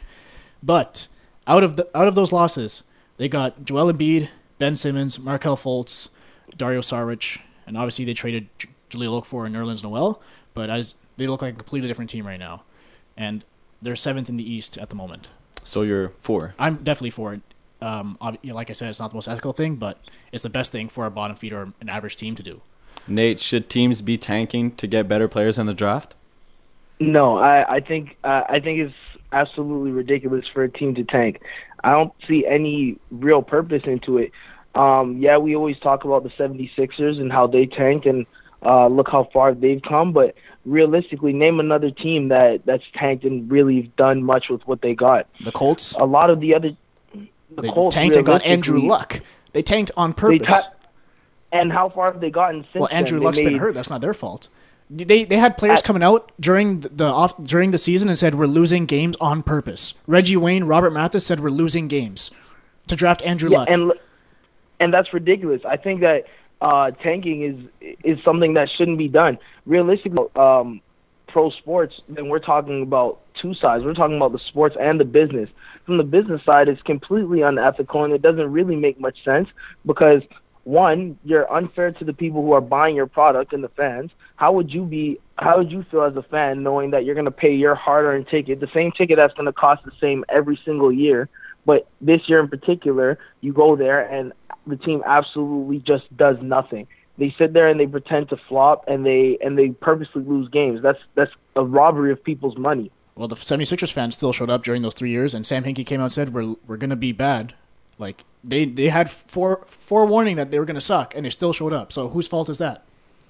But out of the out of those losses, they got Joel Embiid, Ben Simmons, Markelle Fultz, Dario Saric, and obviously they traded J- Jahlil Okafor and Nerlens Noel, but as they look like a completely different team right now. And they're seventh in the East at the moment. So you're for? I'm definitely for it. Um, you know, like I said, it's not the most ethical thing, but it's the best thing for a bottom feeder or an average team to do. Nate, should teams be tanking to get better players in the draft? No, I, I think uh, I think it's absolutely ridiculous for a team to tank. I don't see any real purpose into it. Um, yeah, we always talk about the 76ers and how they tanked and uh, look how far they've come, but realistically, name another team that, that's tanked and really done much with what they got. The Colts? A lot of the other the they Colts tanked and got Andrew Luck. They tanked on purpose. Cut, and how far have they gotten since Well, Andrew then? Luck's made, been hurt. That's not their fault. They they had players at, coming out during the, the off during the season and said we're losing games on purpose. Reggie Wayne, Robert Mathis said we're losing games to draft Andrew yeah, Luck. And, and that's ridiculous. I think that uh, tanking is is something that shouldn't be done. Realistically, um, pro sports, then we're talking about two sides. We're talking about the sports and the business. From the business side, it's completely unethical, and it doesn't really make much sense because, one, you're unfair to the people who are buying your product and the fans. How would you be? How would you feel as a fan knowing that you're going to pay your hard-earned ticket, the same ticket that's going to cost the same every single year, but this year in particular, you go there and the team absolutely just does nothing. They sit there and they pretend to flop and they and they purposely lose games. That's that's a robbery of people's money. Well, the 76ers fans still showed up during those three years, and Sam Hinkie came out and said we're we're going to be bad. Like they they had fore forewarning that they were going to suck, and they still showed up. So whose fault is that?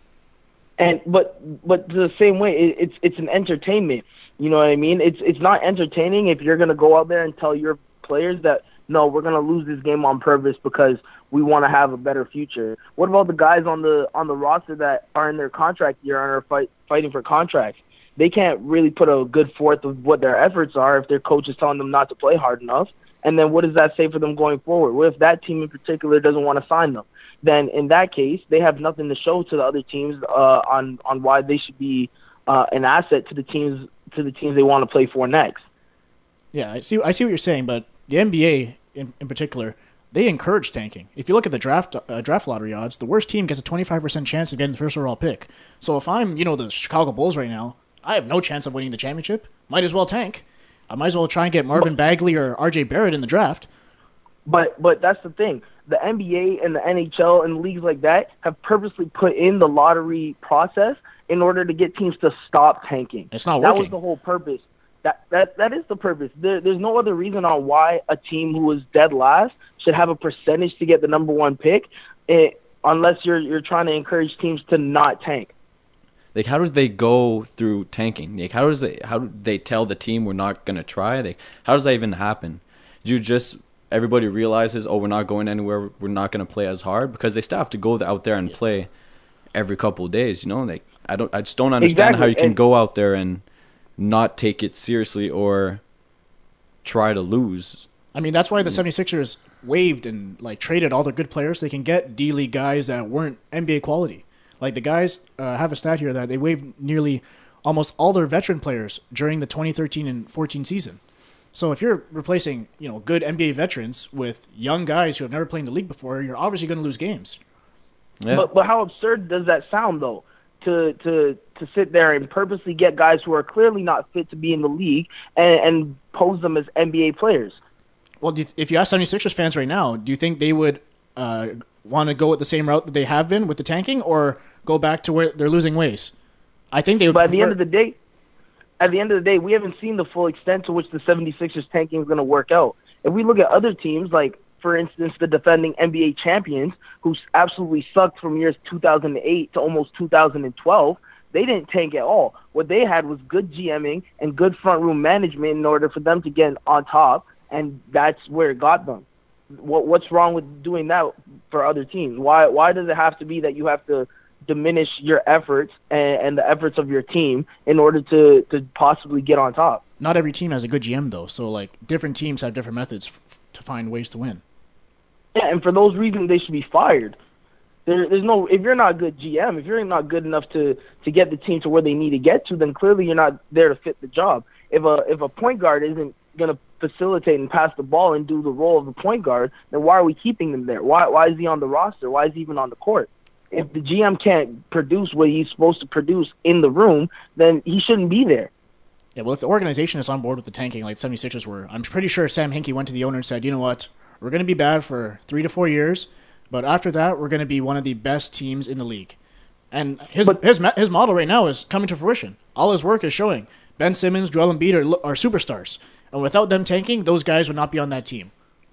And but but the same way, it, it's it's an entertainment. You know what I mean? It's it's not entertaining if you're going to go out there and tell your players that no, we're going to lose this game on purpose because we want to have a better future. What about the guys on the on the roster that are in their contract year and are fight, fighting for contracts? They can't really put a good forth of what their efforts are if their coach is telling them not to play hard enough. And then what does that say for them going forward? What if that team in particular doesn't want to sign them? Then in that case, they have nothing to show to the other teams uh, on on why they should be uh, an asset to the teams to the teams they want to play for next. Yeah, I see. I see what you're saying, but the N B A in, in particular, they encourage tanking. If you look at the draft uh, draft lottery odds, the worst team gets a twenty-five percent chance of getting the first overall pick. So if I'm, you know, the Chicago Bulls right now, I have no chance of winning the championship. Might as well tank. I might as well try and get Marvin Bagley or R J Barrett in the draft. But but that's the thing. The N B A and the N H L and leagues like that have purposely put in the lottery process in order to get teams to stop tanking. It's not working. working. That was the whole purpose. That that that is the purpose. There, there's no other reason on why a team who is dead last should have a percentage to get the number one pick, it, unless you're you're trying to encourage teams to not tank. Like, how do they go through tanking? Like, how does they how do they tell the team we're not gonna try? Like, how does that even happen? Do you just everybody realizes, oh, we're not going anywhere, we're not gonna play as hard, because they still have to go out there and play every couple of days. You know, like I don't, I just don't understand exactly. how you can and, go out there and not take it seriously or try to lose. I mean, that's why the 76ers waived and like traded all their good players. They can get D-League guys that weren't N B A quality. Like the guys uh, have a stat here that they waived nearly almost all their veteran players during the twenty thirteen and fourteen season. So if you're replacing, you know, good N B A veterans with young guys who have never played in the league before, you're obviously going to lose games. Yeah. But but how absurd does that sound though? To to to sit there and purposely get guys who are clearly not fit to be in the league and, and pose them as N B A players. Well, do you, if you ask 76ers fans right now, do you think they would uh, want to go with the same route that they have been with the tanking, or go back to where they're losing ways? I think they would. But at prefer- the end of the day, at the end of the day, we haven't seen the full extent to which the 76ers tanking is going to work out. If we look at other teams, like, for instance, the defending N B A champions, who absolutely sucked from years two thousand eight to almost two thousand twelve, they didn't tank at all. What they had was good GMing and good front room management in order for them to get on top, and that's where it got them. What what's wrong with doing that for other teams? Why why does it have to be that you have to diminish your efforts and, and the efforts of your team in order to, to possibly get on top? Not every team has a good G M though, so like different teams have different methods f- to find ways to win. Yeah, and for those reasons, they should be fired. There, there's no if you're not a good G M, if you're not good enough to, to get the team to where they need to get to, then clearly you're not there to fit the job. If a if a point guard isn't going to facilitate and pass the ball and do the role of the point guard, then why are we keeping him there? Why why is he on the roster? Why is he even on the court? If the G M can't produce what he's supposed to produce in the room, then he shouldn't be there. Yeah, well, if the organization is on board with the tanking like the 76ers were, I'm pretty sure Sam Hinkie went to the owner and said, you know what, we're going to be bad for three to four years, but after that, we're going to be one of the best teams in the league. And his But- his his model right now is coming to fruition. All his work is showing. Ben Simmons, Joel Embiid are, are superstars. And without them tanking, those guys would not be on that team.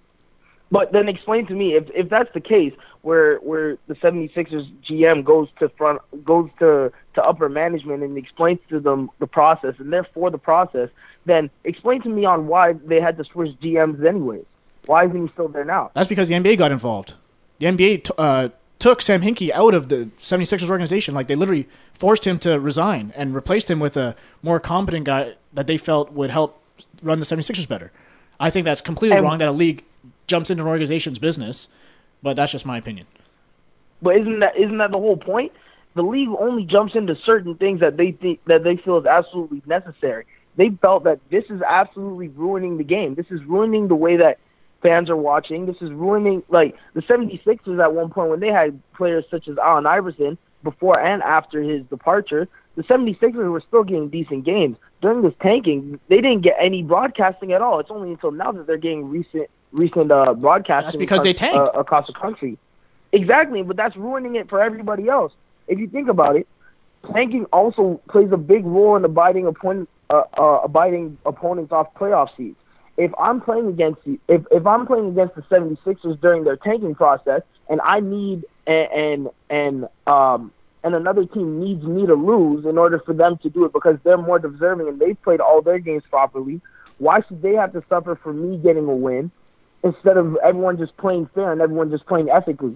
But then explain to me, if if that's the case, where where the 76ers G M goes to front goes to, to upper management and explains to them the process, and they're for the process, then explain to me on why they had to switch G Ms anyways. Why isn't he still there now? That's because the N B A got involved. The N B A t- uh, took Sam Hinkie out of the 76ers organization. Like, they literally forced him to resign and replaced him with a more competent guy that they felt would help run the 76ers better. I think that's completely And- wrong that a league jumps into an organization's business, but that's just my opinion. But isn't that isn't that the whole point? The league only jumps into certain things that they think that they feel is absolutely necessary. They felt that this is absolutely ruining the game. This is ruining the way that fans are watching. This is ruining, like, the 76ers at one point when they had players such as Allen Iverson before and after his departure, the 76ers were still getting decent games. During this tanking, they didn't get any broadcasting at all. It's only until now that they're getting recent recent uh, broadcasting. That's because they tanked. Uh, across the country. Exactly, but that's ruining it for everybody else. If you think about it, tanking also plays a big role in abiding opponent, uh, uh, abiding opponents off playoff seeds. If I'm playing against the, if if I'm playing against the 76ers during their tanking process, and I need and and, and um and another team needs me to lose in order for them to do it because they're more deserving and they've played all their games properly, why should they have to suffer for me getting a win instead of everyone just playing fair and everyone just playing ethically?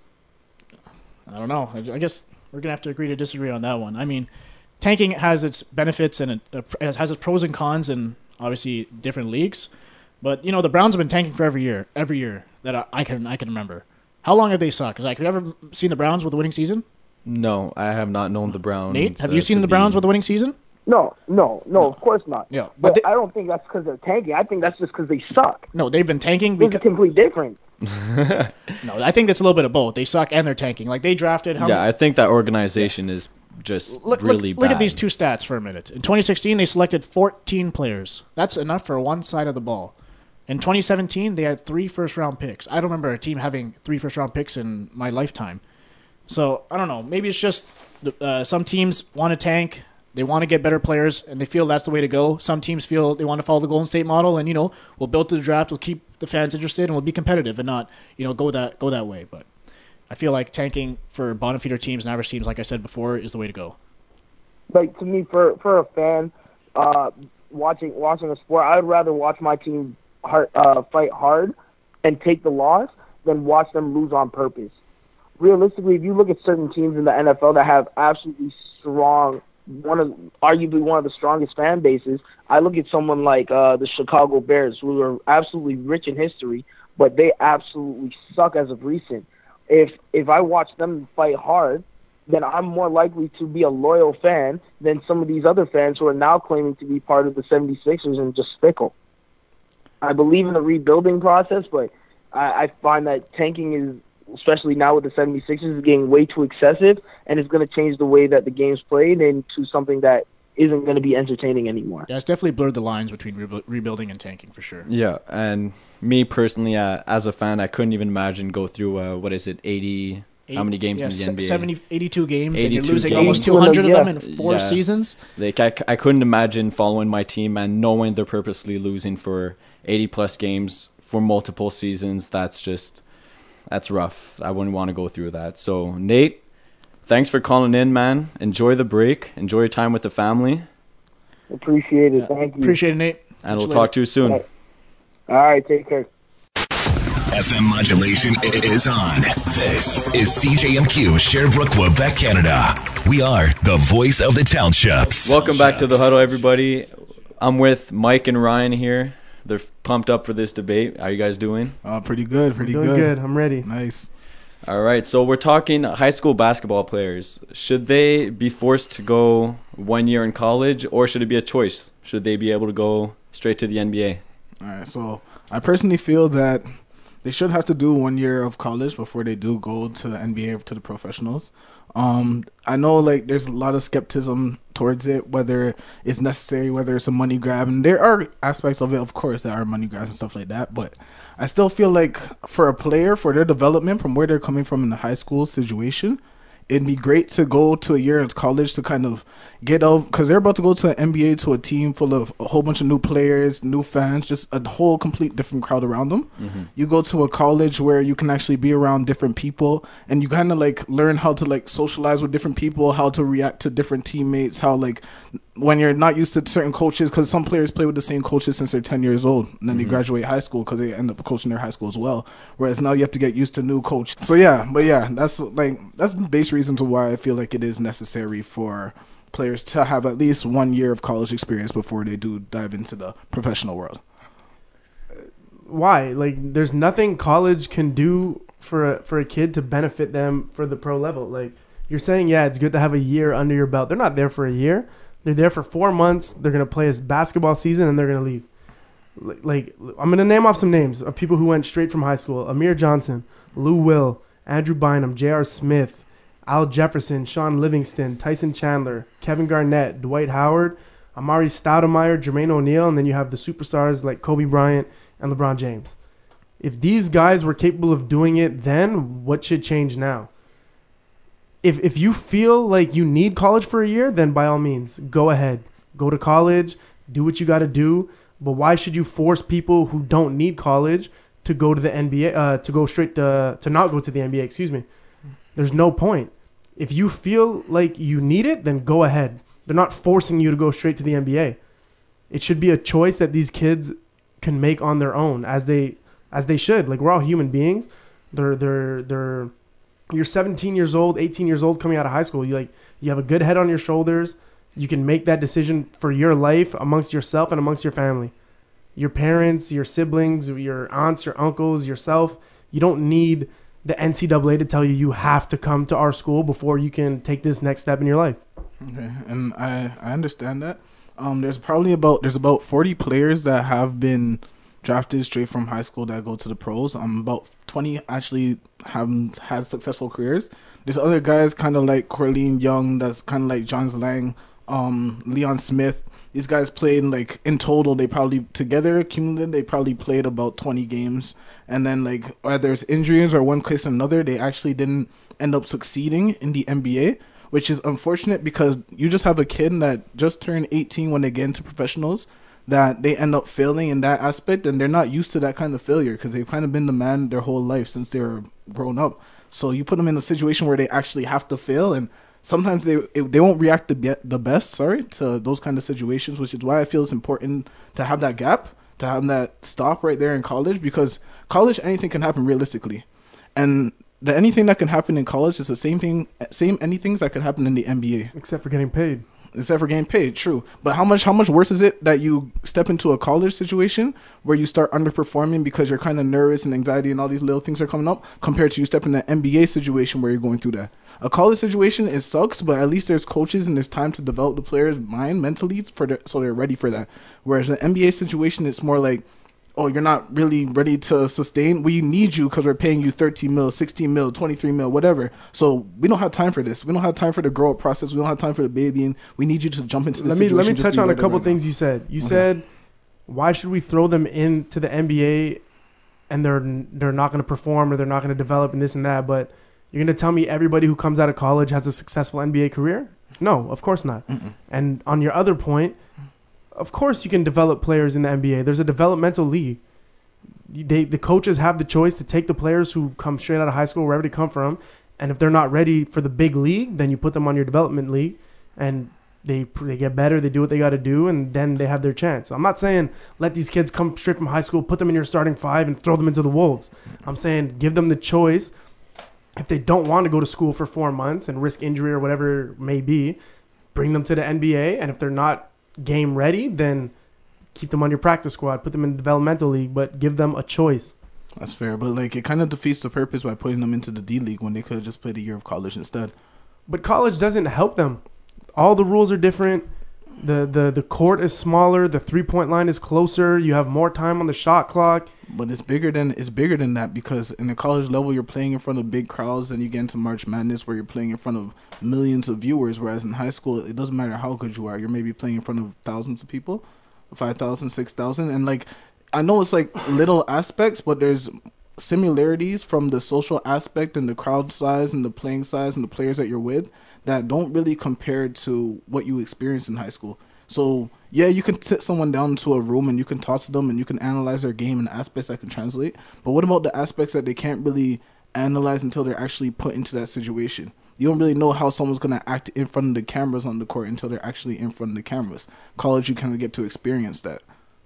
I don't know. I I guess we're going to have to agree to disagree on that one. I mean, tanking has its benefits and it it has its pros and cons in obviously different leagues. But, you know, the Browns have been tanking for every year, every year that I, I can I can remember. How long have they sucked? Like, have you ever seen the Browns with a winning season? No, I have not known the Browns. Nate, have uh, you seen to the Browns be- with a winning season? No, no, no, of course not. Yeah, but but they- I don't think that's because they're tanking. I think that's just because they suck. No, they've been tanking It's because completely different. no, I think it's a little bit of both. They suck and they're tanking. Like, they drafted how Yeah, I think that organization is just Look, really look, bad. look at these two stats for a minute. In twenty sixteen, they selected fourteen players. That's enough for one side of the ball. In twenty seventeen, they had three first-round picks. I don't remember a team having three first-round picks in my lifetime. So, I don't know. Maybe it's just uh, some teams want to tank. They want to get better players, and they feel that's the way to go. Some teams feel they want to follow the Golden State model, and, you know, we'll build to the draft, we'll keep the fans interested, and we'll be competitive and not, you know, go that go that way. But I feel like tanking for bottom feeder teams and average teams, like I said before, is the way to go. Like, to me, for for a fan, uh, watching watching a sport, I would rather watch my team hard, uh, fight hard and take the loss than watch them lose on purpose. Realistically, if you look at certain teams in the N F L that have absolutely strong, one of arguably one of the strongest fan bases, I look at someone like uh, the Chicago Bears, who are absolutely rich in history, but they absolutely suck as of recent. If if I watch them fight hard, then I'm more likely to be a loyal fan than some of these other fans who are now claiming to be part of the 76ers and just fickle. I believe in the rebuilding process, but I, I find that tanking is, especially now with the 76ers, is getting way too excessive, and it's going to change the way that the game's played into something that isn't going to be entertaining anymore. Yeah, it's definitely blurred the lines between rebu- rebuilding and tanking for sure. Yeah, and me personally, uh, as a fan, I couldn't even imagine go through, uh, what is it, eighty... How many games yeah, in the se- N B A? seventy, eighty-two games, and you're eighty-two losing games. almost two hundred of them in Yeah. four Yeah. seasons. Like, I, I couldn't imagine following my team and knowing they're purposely losing for eighty plus games for multiple seasons. That's just that's rough. I wouldn't want to go through that. So Nate, thanks for calling in, man. Enjoy the break. Enjoy your time with the family. Appreciate it. Thank you. Appreciate it, Nate. And we'll talk to you soon. All right, take care. F M modulation is on. This is C J M Q Sherbrooke, Quebec, Canada. We are the voice of the townships. Welcome back to the huddle, everybody. I'm with Mike and Ryan here. They're pumped up for this debate. How are you guys doing? Uh, pretty good, pretty Doing good. good. I'm ready. Nice. All right, so we're talking high school basketball players. Should they be forced to go one year in college, or should it be a choice? Should they be able to go straight to the N B A? All right, so I personally feel that they should have to do one year of college before they do go to the N B A, to the professionals. Um, I know like there's a lot of skepticism towards it, whether it's necessary, whether it's a money grab, and there are aspects of it, of course, that are money grabs and stuff like that. But I still feel like for a player, for their development, from where they're coming from in the high school situation, it'd be great to go to a year of college to kind of get out, because they're about to go to an N B A, to a team full of a whole bunch of new players, new fans, just a whole complete different crowd around them. Mm-hmm. You go to a college where you can actually be around different people, and you kind of like learn how to like socialize with different people, how to react to different teammates, how like when you're not used to certain coaches, because some players play with the same coaches since they're ten years old, and then mm-hmm. they graduate high school because they end up coaching their high school as well. Whereas now you have to get used to new coach. So yeah, but yeah, that's like that's the base reason to why I feel like it is necessary for players to have at least one year of college experience before they do dive into the professional world. Why? Like, there's nothing college can do for a, for a kid to benefit them for the pro level. Like, you're saying, yeah, it's good to have a year under your belt. They're not there for a year. They're there for four months. They're going to play a basketball season, and they're going to leave. Like, I'm going to name off some names of people who went straight from high school. Amir Johnson, Lou Will, Andrew Bynum, J R. Smith, Al Jefferson, Sean Livingston, Tyson Chandler, Kevin Garnett, Dwight Howard, Amari Stoudemire, Jermaine O'Neal, and then you have the superstars like Kobe Bryant and LeBron James. If these guys were capable of doing it then, what should change now? If if you feel like you need college for a year, then by all means, go ahead. Go to college, do what you got to do, but why should you force people who don't need college to go to the N B A, uh, to go straight to, to not go to the N B A, excuse me? There's no point. If you feel like you need it, then go ahead. They're not forcing you to go straight to the N B A. It should be a choice that these kids can make on their own, as they as they should. Like, we're all human beings. They're they're they're you're seventeen years old, eighteen years old coming out of high school. You like you have a good head on your shoulders. You can make that decision for your life amongst yourself and amongst your family. Your parents, your siblings, your aunts, your uncles, yourself. You don't need the N C double A to tell you you have to come to our school before you can take this next step in your life. Okay, and I, I understand that. Um, there's probably about there's about forty players that have been drafted straight from high school that go to the pros. Um, about twenty actually haven't had successful careers. There's other guys kind of like Corleen Young, that's kind of like John Lang, um, Leon Smith. These guys played like in total, they probably together accumulated, they probably played about twenty games. And then like whether it's injuries or one case or another, they actually didn't end up succeeding in the N B A, which is unfortunate because you just have a kid that just turned eighteen when they get into professionals, that they end up failing in that aspect, and they're not used to that kind of failure because they've kind of been the man their whole life since they were grown up. So you put them in a situation where they actually have to fail, and sometimes they they won't react the, the best, sorry, to those kind of situations, which is why I feel it's important to have that gap, to have that stop right there in college, because college, anything can happen realistically. And the anything that can happen in college is the same thing, same anything that could happen in the N B A. Except for getting paid. Except for getting paid, true. But how much how much worse is it that you step into a college situation where you start underperforming because you're kind of nervous and anxiety and all these little things are coming up, compared to you step in an N B A situation where you're going through that. A college situation, it sucks, but at least there's coaches and there's time to develop the player's mind mentally for the, so they're ready for that. Whereas the N B A situation, it's more like, oh, you're not really ready to sustain. We need you because we're paying you thirteen mil, sixteen mil, twenty-three mil, whatever. So we don't have time for this. We don't have time for the grow up process. We don't have time for the babying. We need you to jump into the let me, situation. Let me touch on a couple right things now. you said. You okay. said, why should we throw them into the N B A and they're they're not going to perform or they're not going to develop and this and that, but you're going to tell me everybody who comes out of college has a successful N B A career? No, of course not. Mm-mm. And on your other point, of course you can develop players in the N B A. There's a developmental league. they the coaches have the choice to take the players who come straight out of high school, wherever they come from, and if they're not ready for the big league, then you put them on your development league, and they they get better, they do what they got to do, and then they have their chance. I'm not saying let these kids come straight from high school, put them in your starting five, and throw them into the wolves. I'm saying give them the choice. If they don't want to go to school for four months and risk injury or whatever it may be, bring them to the N B A, and if they're not game ready, then keep them on your practice squad, put them in the developmental league, but give them a choice. That's fair, but like it kind of defeats the purpose by putting them into the D League when they could have just played a year of college instead. But college doesn't help them. All the rules are different. The the the court is smaller. The three point line is closer. You have more time on the shot clock. But it's bigger than it's bigger than that, because in the college level you're playing in front of big crowds, and you get into March Madness where you're playing in front of millions of viewers. Whereas in high school, it doesn't matter how good you are. You're maybe playing in front of thousands of people. five thousand, six thousand, and like I know it's like little aspects, but there's similarities from the social aspect and the crowd size and the playing size and the players that you're with that don't really compare to what you experience in high school. So yeah, you can sit someone down into a room and you can talk to them and you can analyze their game in aspects that can translate, but what about the aspects that they can't really analyze until they're actually put into that situation? You don't really know how someone's going to act in front of the cameras on the court until they're actually in front of the cameras. College, you kind of get to experience that.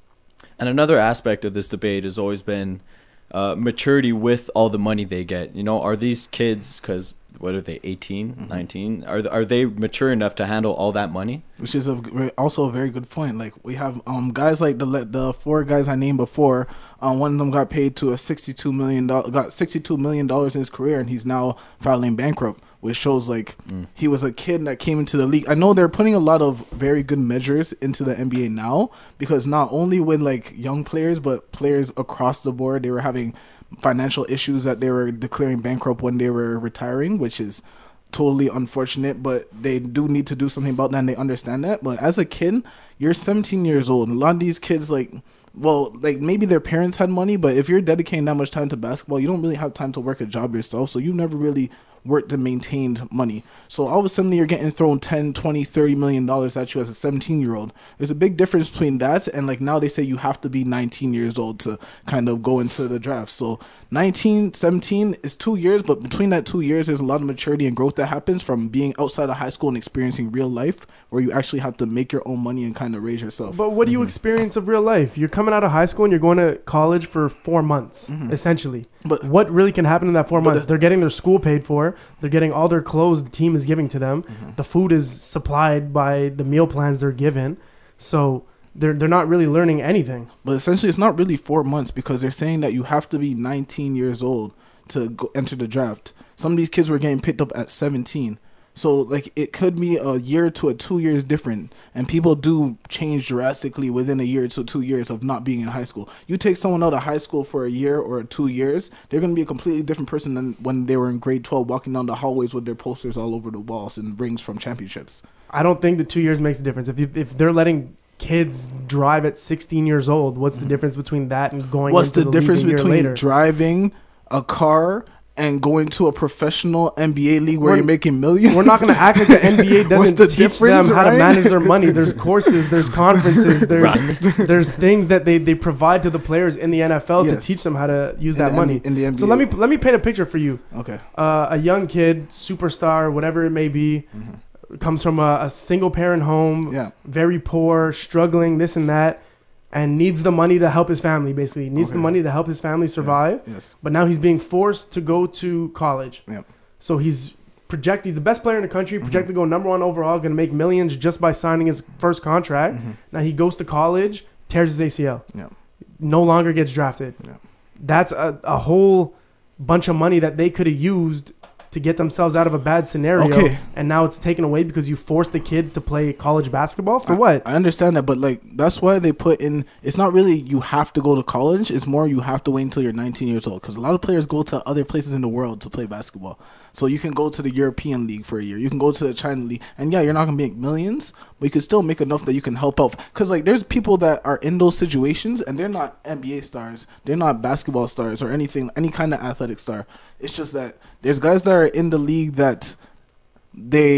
And another aspect of this debate has always been uh, maturity with all the money they get. You know, are these kids, because what are they, eighteen, mm-hmm. nineteen? Are are they mature enough to handle all that money? Which is a, also a very good point. Like we have um guys like the the four guys I named before. Um, one of them got paid to a sixty-two million dollars, got sixty-two million dollars in his career, and he's now filing bankrupt, which shows like mm. he was a kid that came into the league. I know they're putting a lot of very good measures into the N B A now, because not only with like young players, but players across the board, they were having financial issues that they were declaring bankrupt when they were retiring, which is totally unfortunate, but they do need to do something about that, and they understand that. But as a kid, you're seventeen years old, and a lot of these kids, like, well, like maybe their parents had money, but if you're dedicating that much time to basketball, you don't really have time to work a job yourself, so you never really worked and maintained money. So all of a sudden you're getting thrown ten, twenty, thirty million dollars at you as a seventeen year old. There's a big difference between that and like now they say you have to be nineteen years old to kind of go into the draft. So nineteen, seventeen is two years, but between that two years there's a lot of maturity and growth that happens from being outside of high school and experiencing real life, where you actually have to make your own money and kind of raise yourself. But what do you mm-hmm. experience of real life? You're coming out of high school and you're going to college for four months, mm-hmm. essentially. But what really can happen in that four months? The, They're getting their school paid for. They're getting all their clothes the team is giving to them. Mm-hmm. The food is supplied by the meal plans they're given. So they're they're not really learning anything. But essentially, it's not really four months because they're saying that you have to be nineteen years old to go enter the draft. Some of these kids were getting picked up at seventeen. So, like, it could be a year to a two years different. And people do change drastically within a year to two years of not being in high school. You take someone out of high school for a year or two years, they're going to be a completely different person than when they were in grade twelve walking down the hallways with their posters all over the walls and rings from championships. I don't think the two years makes a difference. If you, if they're letting kids drive at sixteen years old, what's the mm-hmm. difference between that and going what's into the, the difference league a year between later? Driving a car and going to a professional N B A league where we're, you're making millions? We're not going to act like the N B A doesn't the teach them how right? to manage their money. There's courses, there's conferences, there's right. there's things that they, they provide to the players in the N F L yes. to teach them how to use in that money. In the N B A. So let me let me paint a picture for you. Okay. Uh, a young kid, superstar, whatever it may be, mm-hmm. comes from a, a single parent home, yeah. very poor, struggling, this and that. And needs the money to help his family, basically. Needs okay. the money to help his family survive. Yeah. Yes. But now he's being forced to go to college. Yep. So he's projected, he's the best player in the country, projected mm-hmm. to go number one overall, going to make millions just by signing his first contract. Mm-hmm. Now he goes to college, tears his A C L. Yep. No longer gets drafted. Yep. That's a, a whole bunch of money that they could have used to get themselves out of a bad scenario, okay. and now it's taken away because you forced the kid to play college basketball for I, what? I understand that, but like that's why they put in. It's not really you have to go to college. It's more you have to wait until you're nineteen years old, because a lot of players go to other places in the world to play basketball. So you can go to the European League for a year. You can go to the China League, and yeah, you're not gonna make millions, but you can still make enough that you can help out. Because like there's people that are in those situations, and they're not N B A stars, they're not basketball stars or anything, any kind of athletic star. It's just that there's guys that are in the league that they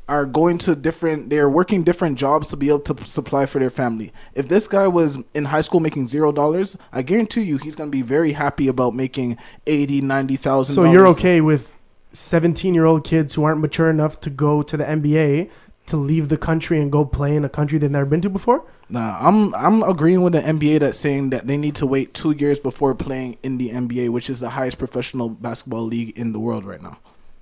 are going to different, they're working different jobs to be able to supply for their family. If this guy was in high school making zero dollars, I guarantee you he's going to be very happy about making eighty, ninety thousand. So you're okay with seventeen-year-old kids who aren't mature enough to go to the N B A to leave the country and go play in a country they've never been to before? Nah, I'm I'm agreeing with the N B A that's saying that they need to wait two years before playing in the N B A, which is the highest professional basketball league in the world right now.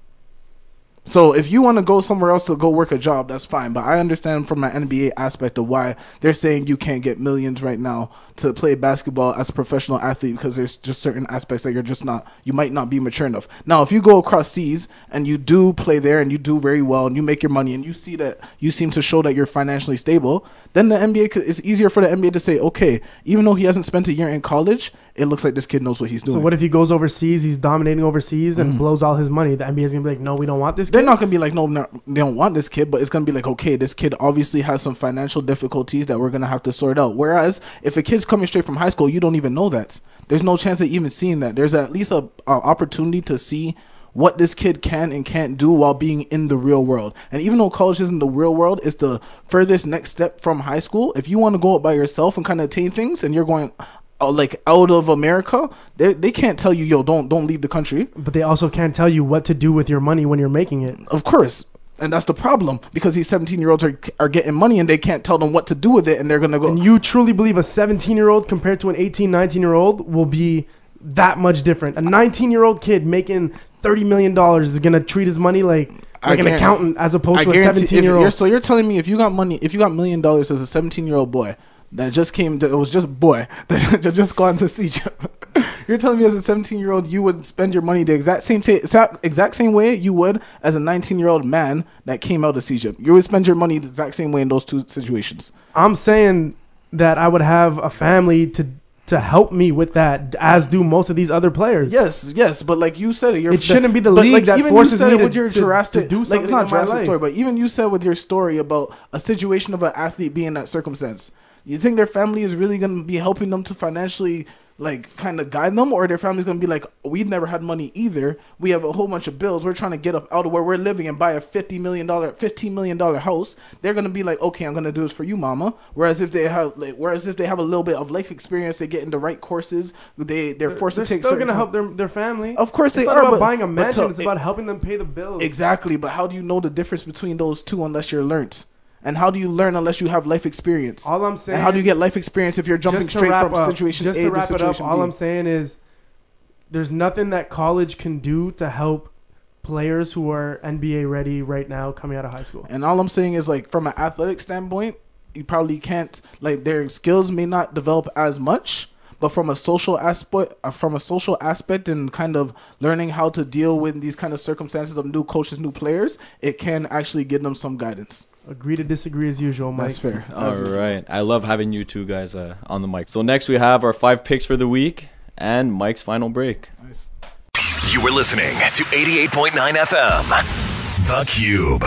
So if you want to go somewhere else to go work a job, that's fine. But I understand from an N B A aspect of why they're saying you can't get millions right now to play basketball as a professional athlete, because there's just certain aspects that you're just not, you might not be mature enough. Now, if you go across seas and you do play there and you do very well and you make your money and you see that you seem to show that you're financially stable, then the N B A could, it's easier for the N B A to say, okay, even though he hasn't spent a year in college, it looks like this kid knows what he's doing. So what if he goes overseas, he's dominating overseas and mm-hmm. blows all his money? The N B A is going to be like, no, we don't want this kid? They're not going to be like, no, no, they don't want this kid, but it's going to be like, okay, this kid obviously has some financial difficulties that we're going to have to sort out. Whereas if a kid's coming straight from high school, you don't even know that. There's no chance of even seeing that. There's at least a, a opportunity to see what this kid can and can't do while being in the real world. And even though college isn't the real world, it's the furthest next step from high school. If you want to go out by yourself and kind of attain things and you're going uh, like out of America, they they can't tell you, yo, don't don't leave the country. But they also can't tell you what to do with your money when you're making it. Of course. And that's the problem, because these seventeen-year-olds are are getting money and they can't tell them what to do with it, and they're going to go. And you truly believe a seventeen-year-old compared to an eighteen, nineteen-year-old will be that much different? A nineteen-year-old kid making thirty million dollars is going to treat his money like, like an accountant as opposed I to a seventeen-year-old. So you're telling me if you got money, if you got a million dollars as a seventeen-year-old boy that just came, that was just boy, that just gone to C J, you're telling me as a seventeen-year-old you would spend your money the exact same ta- exact same way you would as a nineteen-year-old man that came out of C J? You would spend your money the exact same way in those two situations. I'm saying that I would have a family to to help me with that, as do most of these other players. Yes, yes, but like you said, you're, it shouldn't be the but league like that even forces you said me with to, your to, drastic, to do like something it's not in my drastic life. story, but even you said with your story about a situation of an athlete being in that circumstance, you think their family is really going to be helping them to financially like kind of guide them, or their family's going to be like, we've never had money either, we have a whole bunch of bills, we're trying to get up out of where we're living and buy a fifty million dollars fifteen million dollars house. They're going to be like, okay, I'm going to do this for you, mama. Whereas if they have like whereas if they have a little bit of life experience, they get in the right courses, they they're forced they're to take still going to com- help their their family. Of course it's they not are, about but buying a mansion, to, it's about helping them pay the bills. Exactly, but how do you know the difference between those two unless you're learned? And how do you learn unless you have life experience? All I'm saying. And how do you get life experience if you're jumping straight from up, situation just A to to wrap it up, situation all B? I'm saying is, there's nothing that college can do to help players who are N B A ready right now coming out of high school. And all I'm saying is, like, from an athletic standpoint, you probably can't, like, their skills may not develop as much, but from a social aspect, uh, from a social aspect, and kind of learning how to deal with these kind of circumstances of new coaches, new players, it can actually give them some guidance. Agree to disagree as usual, Mike. That's fair. All That's right. I love having you two guys uh, on the mic. So next we have our five picks for the week and Mike's final break. Nice. You were listening to eighty-eight point nine F M, The Cube.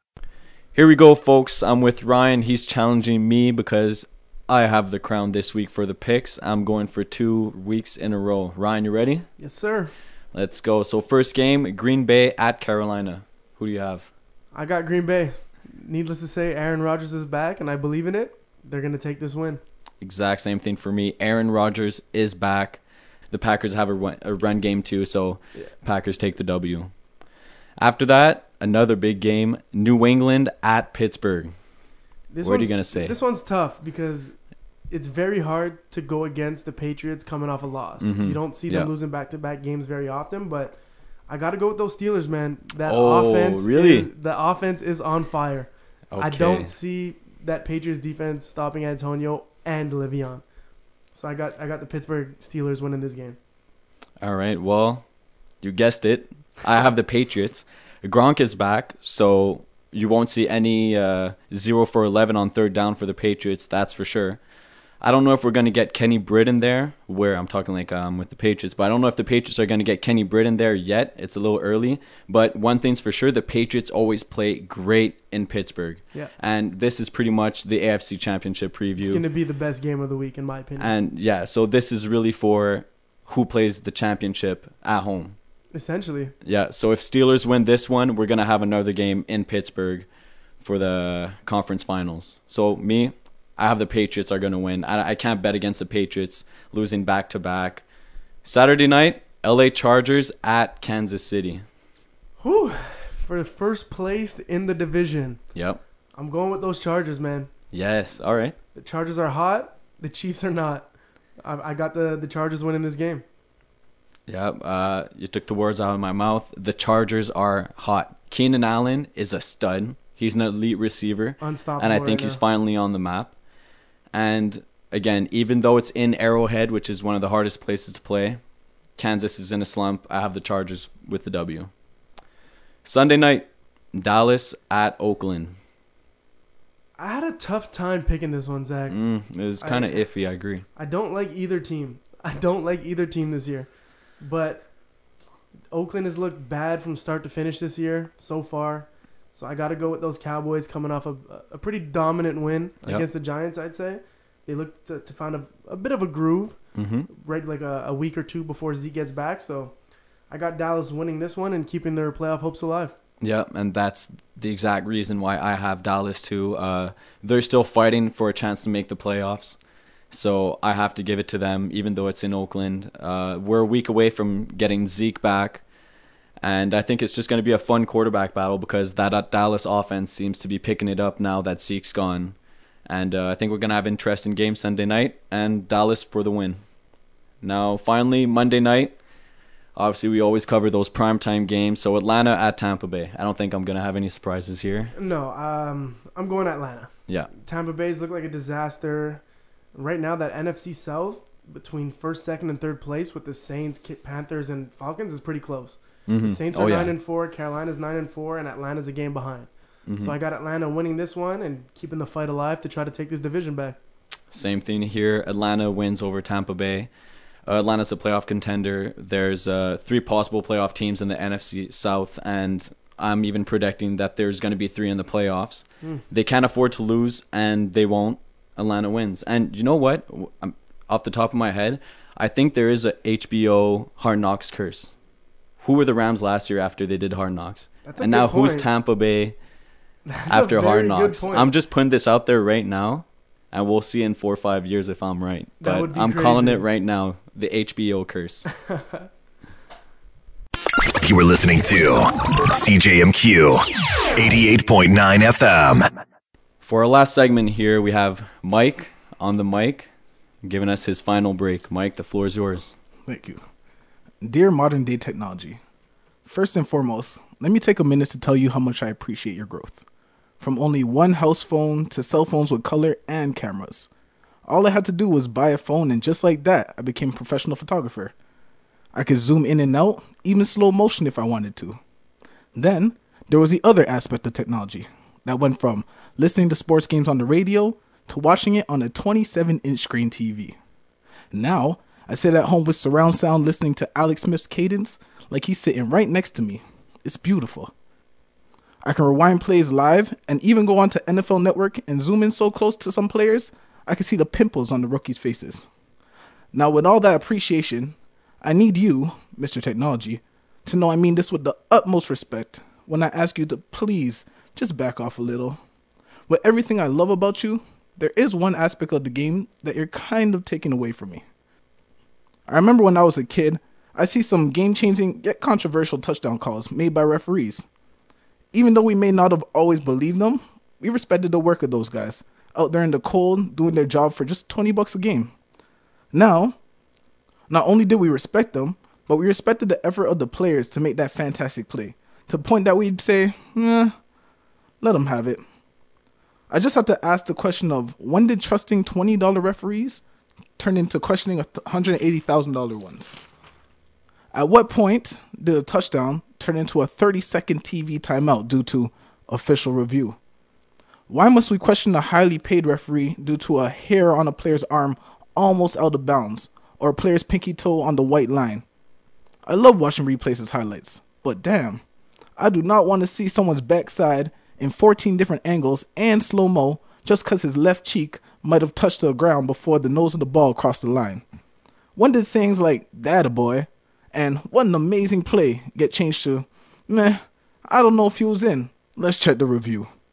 Here we go, folks. I'm with Ryan. He's challenging me because I have the crown this week for the picks. I'm going for two weeks in a row. Ryan, you ready? Yes, sir. Let's go. So first game, Green Bay at Carolina. Who do you have? I got Green Bay. Needless to say, Aaron Rodgers is back, and I believe in it. They're going to take this win. Exact same thing for me. Aaron Rodgers is back. The Packers have a run, a run game too, so yeah. Packers take the W. After that, another big game, New England at Pittsburgh. This what are you going to say? This one's tough because it's very hard to go against the Patriots coming off a loss. Mm-hmm. You don't see them yeah. losing back-to-back games very often, but I got to go with those Steelers, man. That oh, offense really? is, the offense is on fire. Okay. I don't see that Patriots defense stopping Antonio and Le'Veon. So I got I got the Pittsburgh Steelers winning this game. All right. Well, you guessed it. I have the Patriots. Gronk is back, so you won't see any uh, zero for eleven on third down for the Patriots. That's for sure. I don't know if we're going to get Kenny Britt in there, where I'm talking like um, with the Patriots, but I don't know if the Patriots are going to get Kenny Britt in there yet. It's a little early, but one thing's for sure, the Patriots always play great in Pittsburgh. Yeah. And this is pretty much the A F C Championship preview. It's going to be the best game of the week, in my opinion. And yeah, so this is really for who plays the championship at home. Essentially. Yeah, so if Steelers win this one, we're going to have another game in Pittsburgh for the conference finals. So me, I have the Patriots are going to win. I, I can't bet against the Patriots losing back-to-back. Saturday night, L A Chargers at Kansas City. Whew. For the first place in the division. Yep. I'm going with those Chargers, man. Yes. All right. The Chargers are hot. The Chiefs are not. I, I got the, the Chargers winning this game. Yep. Uh, you took the words out of my mouth. The Chargers are hot. Keenan Allen is a stud. He's an elite receiver. Unstoppable. And I think right he's now. finally on the map. And again, even though it's in Arrowhead, which is one of the hardest places to play, Kansas is in a slump. I have the Chargers with the W. Sunday night, Dallas at Oakland. I had a tough time picking this one, Zach. Mm, it was kind of I- iffy, I agree. I don't like either team. I don't like either team this year. But Oakland has looked bad from start to finish this year so far. So I got to go with those Cowboys coming off a, a pretty dominant win Yep. against the Giants, I'd say. They look to, to find a, a bit of a groove Mm-hmm. right like a, a week or two before Zeke gets back. So I got Dallas winning this one and keeping their playoff hopes alive. Yeah, and that's the exact reason why I have Dallas too. Uh, they're still fighting for a chance to make the playoffs. So I have to give it to them, even though it's in Oakland. Uh, we're a week away from getting Zeke back. And I think it's just going to be a fun quarterback battle because that Dallas offense seems to be picking it up now that Zeke's gone. And uh, I think we're going to have an interesting game Sunday night, and Dallas for the win. Now, finally, Monday night. Obviously, we always cover those primetime games. So Atlanta at Tampa Bay. I don't think I'm going to have any surprises here. No, um, I'm going Atlanta. Yeah. Tampa Bay's look like a disaster. Right now, that N F C South between first, second, and third place with the Saints, Panthers, and Falcons is pretty close. Mm-hmm. The Saints oh, are yeah. nine and four, Carolina's nine and four, and Atlanta's a game behind. Mm-hmm. So I got Atlanta winning this one and keeping the fight alive to try to take this division back. Same thing here. Atlanta wins over Tampa Bay. Uh, Atlanta's a playoff contender. There's uh, three possible playoff teams in the N F C South, and I'm even predicting that there's going to be three in the playoffs. Mm. They can't afford to lose, and they won't. Atlanta wins. And you know what? I'm, off the top of my head, I think there is a H B O Hard Knocks curse. Who were the Rams last year after they did Hard Knocks? That's a and good now who's point. Tampa Bay That's a after Hard very good Knocks? point. I'm just putting this out there right now, and we'll see in four or five years if I'm right. That But would be I'm calling crazy. it right now, the H B O curse. You were listening to C J M Q eighty-eight point nine F M. For our last segment here, we have Mike on the mic, giving us his final break. Mike, the floor is yours. Thank you. Dear modern day technology, first and foremost, let me take a minute to tell you how much I appreciate your growth. From only one house phone to cell phones with color and cameras. All I had to do was buy a phone, and just like that, I became a professional photographer. I could zoom in and out, even slow motion if I wanted to. Then, there was the other aspect of technology that went from listening to sports games on the radio to watching it on a twenty-seven inch screen T V. Now, I sit at home with surround sound listening to Alex Smith's cadence like he's sitting right next to me. It's beautiful. I can rewind plays live and even go onto N F L Network and zoom in so close to some players, I can see the pimples on the rookies' faces. Now, with all that appreciation, I need you, Mister Technology, to know I mean this with the utmost respect when I ask you to please just back off a little. With everything I love about you, there is one aspect of the game that you're kind of taking away from me. I remember when I was a kid, I see some game-changing yet controversial touchdown calls made by referees. Even though we may not have always believed them, we respected the work of those guys out there in the cold doing their job for just twenty bucks a game. Now, not only did we respect them, but we respected the effort of the players to make that fantastic play, to the point that we'd say, eh, let them have it. I just have to ask the question of when did trusting twenty dollar referees turn into questioning one hundred eighty thousand dollar ones? At what point did a touchdown turn into a thirty second T V timeout due to official review? Why must we question a highly paid referee due to a hair on a player's arm almost out of bounds, or a player's pinky toe on the white line? I love watching replays as highlights, but damn, I do not want to see someone's backside in fourteen different angles and slow-mo just because his left cheek might have touched the ground before the nose of the ball crossed the line. When did sayings like, "that a boy," and "what an amazing play" get changed to, "meh, I don't know if he was in, let's check the review"?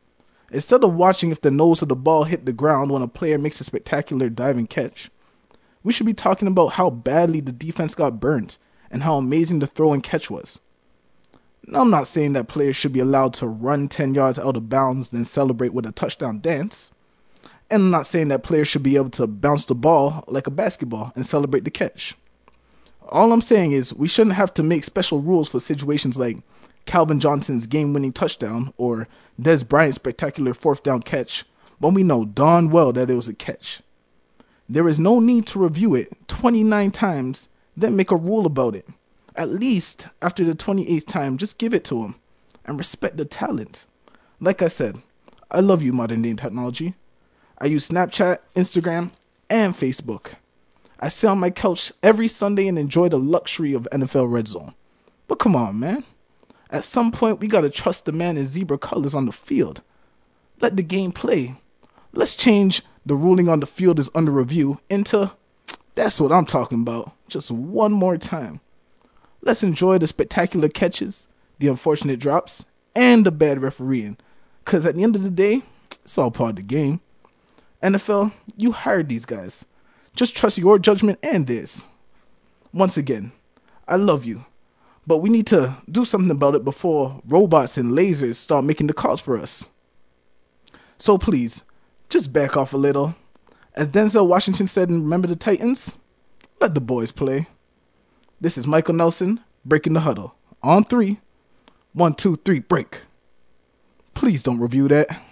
Instead of watching if the nose of the ball hit the ground when a player makes a spectacular diving catch, we should be talking about how badly the defense got burnt and how amazing the throw and catch was. Now, I'm not saying that players should be allowed to run ten yards out of bounds then celebrate with a touchdown dance. And I'm not saying that players should be able to bounce the ball like a basketball and celebrate the catch. All I'm saying is we shouldn't have to make special rules for situations like Calvin Johnson's game-winning touchdown or Des Bryant's spectacular fourth down catch when we know darn well that it was a catch. There is no need to review it twenty-nine times, then make a rule about it. At least, after the twenty-eighth time, just give it to him and respect the talent. Like I said, I love you, modern day technology. I use Snapchat, Instagram, and Facebook. I sit on my couch every Sunday and enjoy the luxury of N F L Red Zone. But come on, man. At some point, we gotta trust the man in zebra colors on the field. Let the game play. Let's change the ruling on the field is under review into, that's what I'm talking about, just one more time. Let's enjoy the spectacular catches, the unfortunate drops, and the bad refereeing. Because at the end of the day, it's all part of the game. N F L, you hired these guys. Just trust your judgment and theirs. Once again, I love you. But we need to do something about it before robots and lasers start making the calls for us. So please, just back off a little. As Denzel Washington said in Remember the Titans, let the boys play. This is Michael Nelson, breaking the huddle. On three. One, two, three, break. Please don't review that.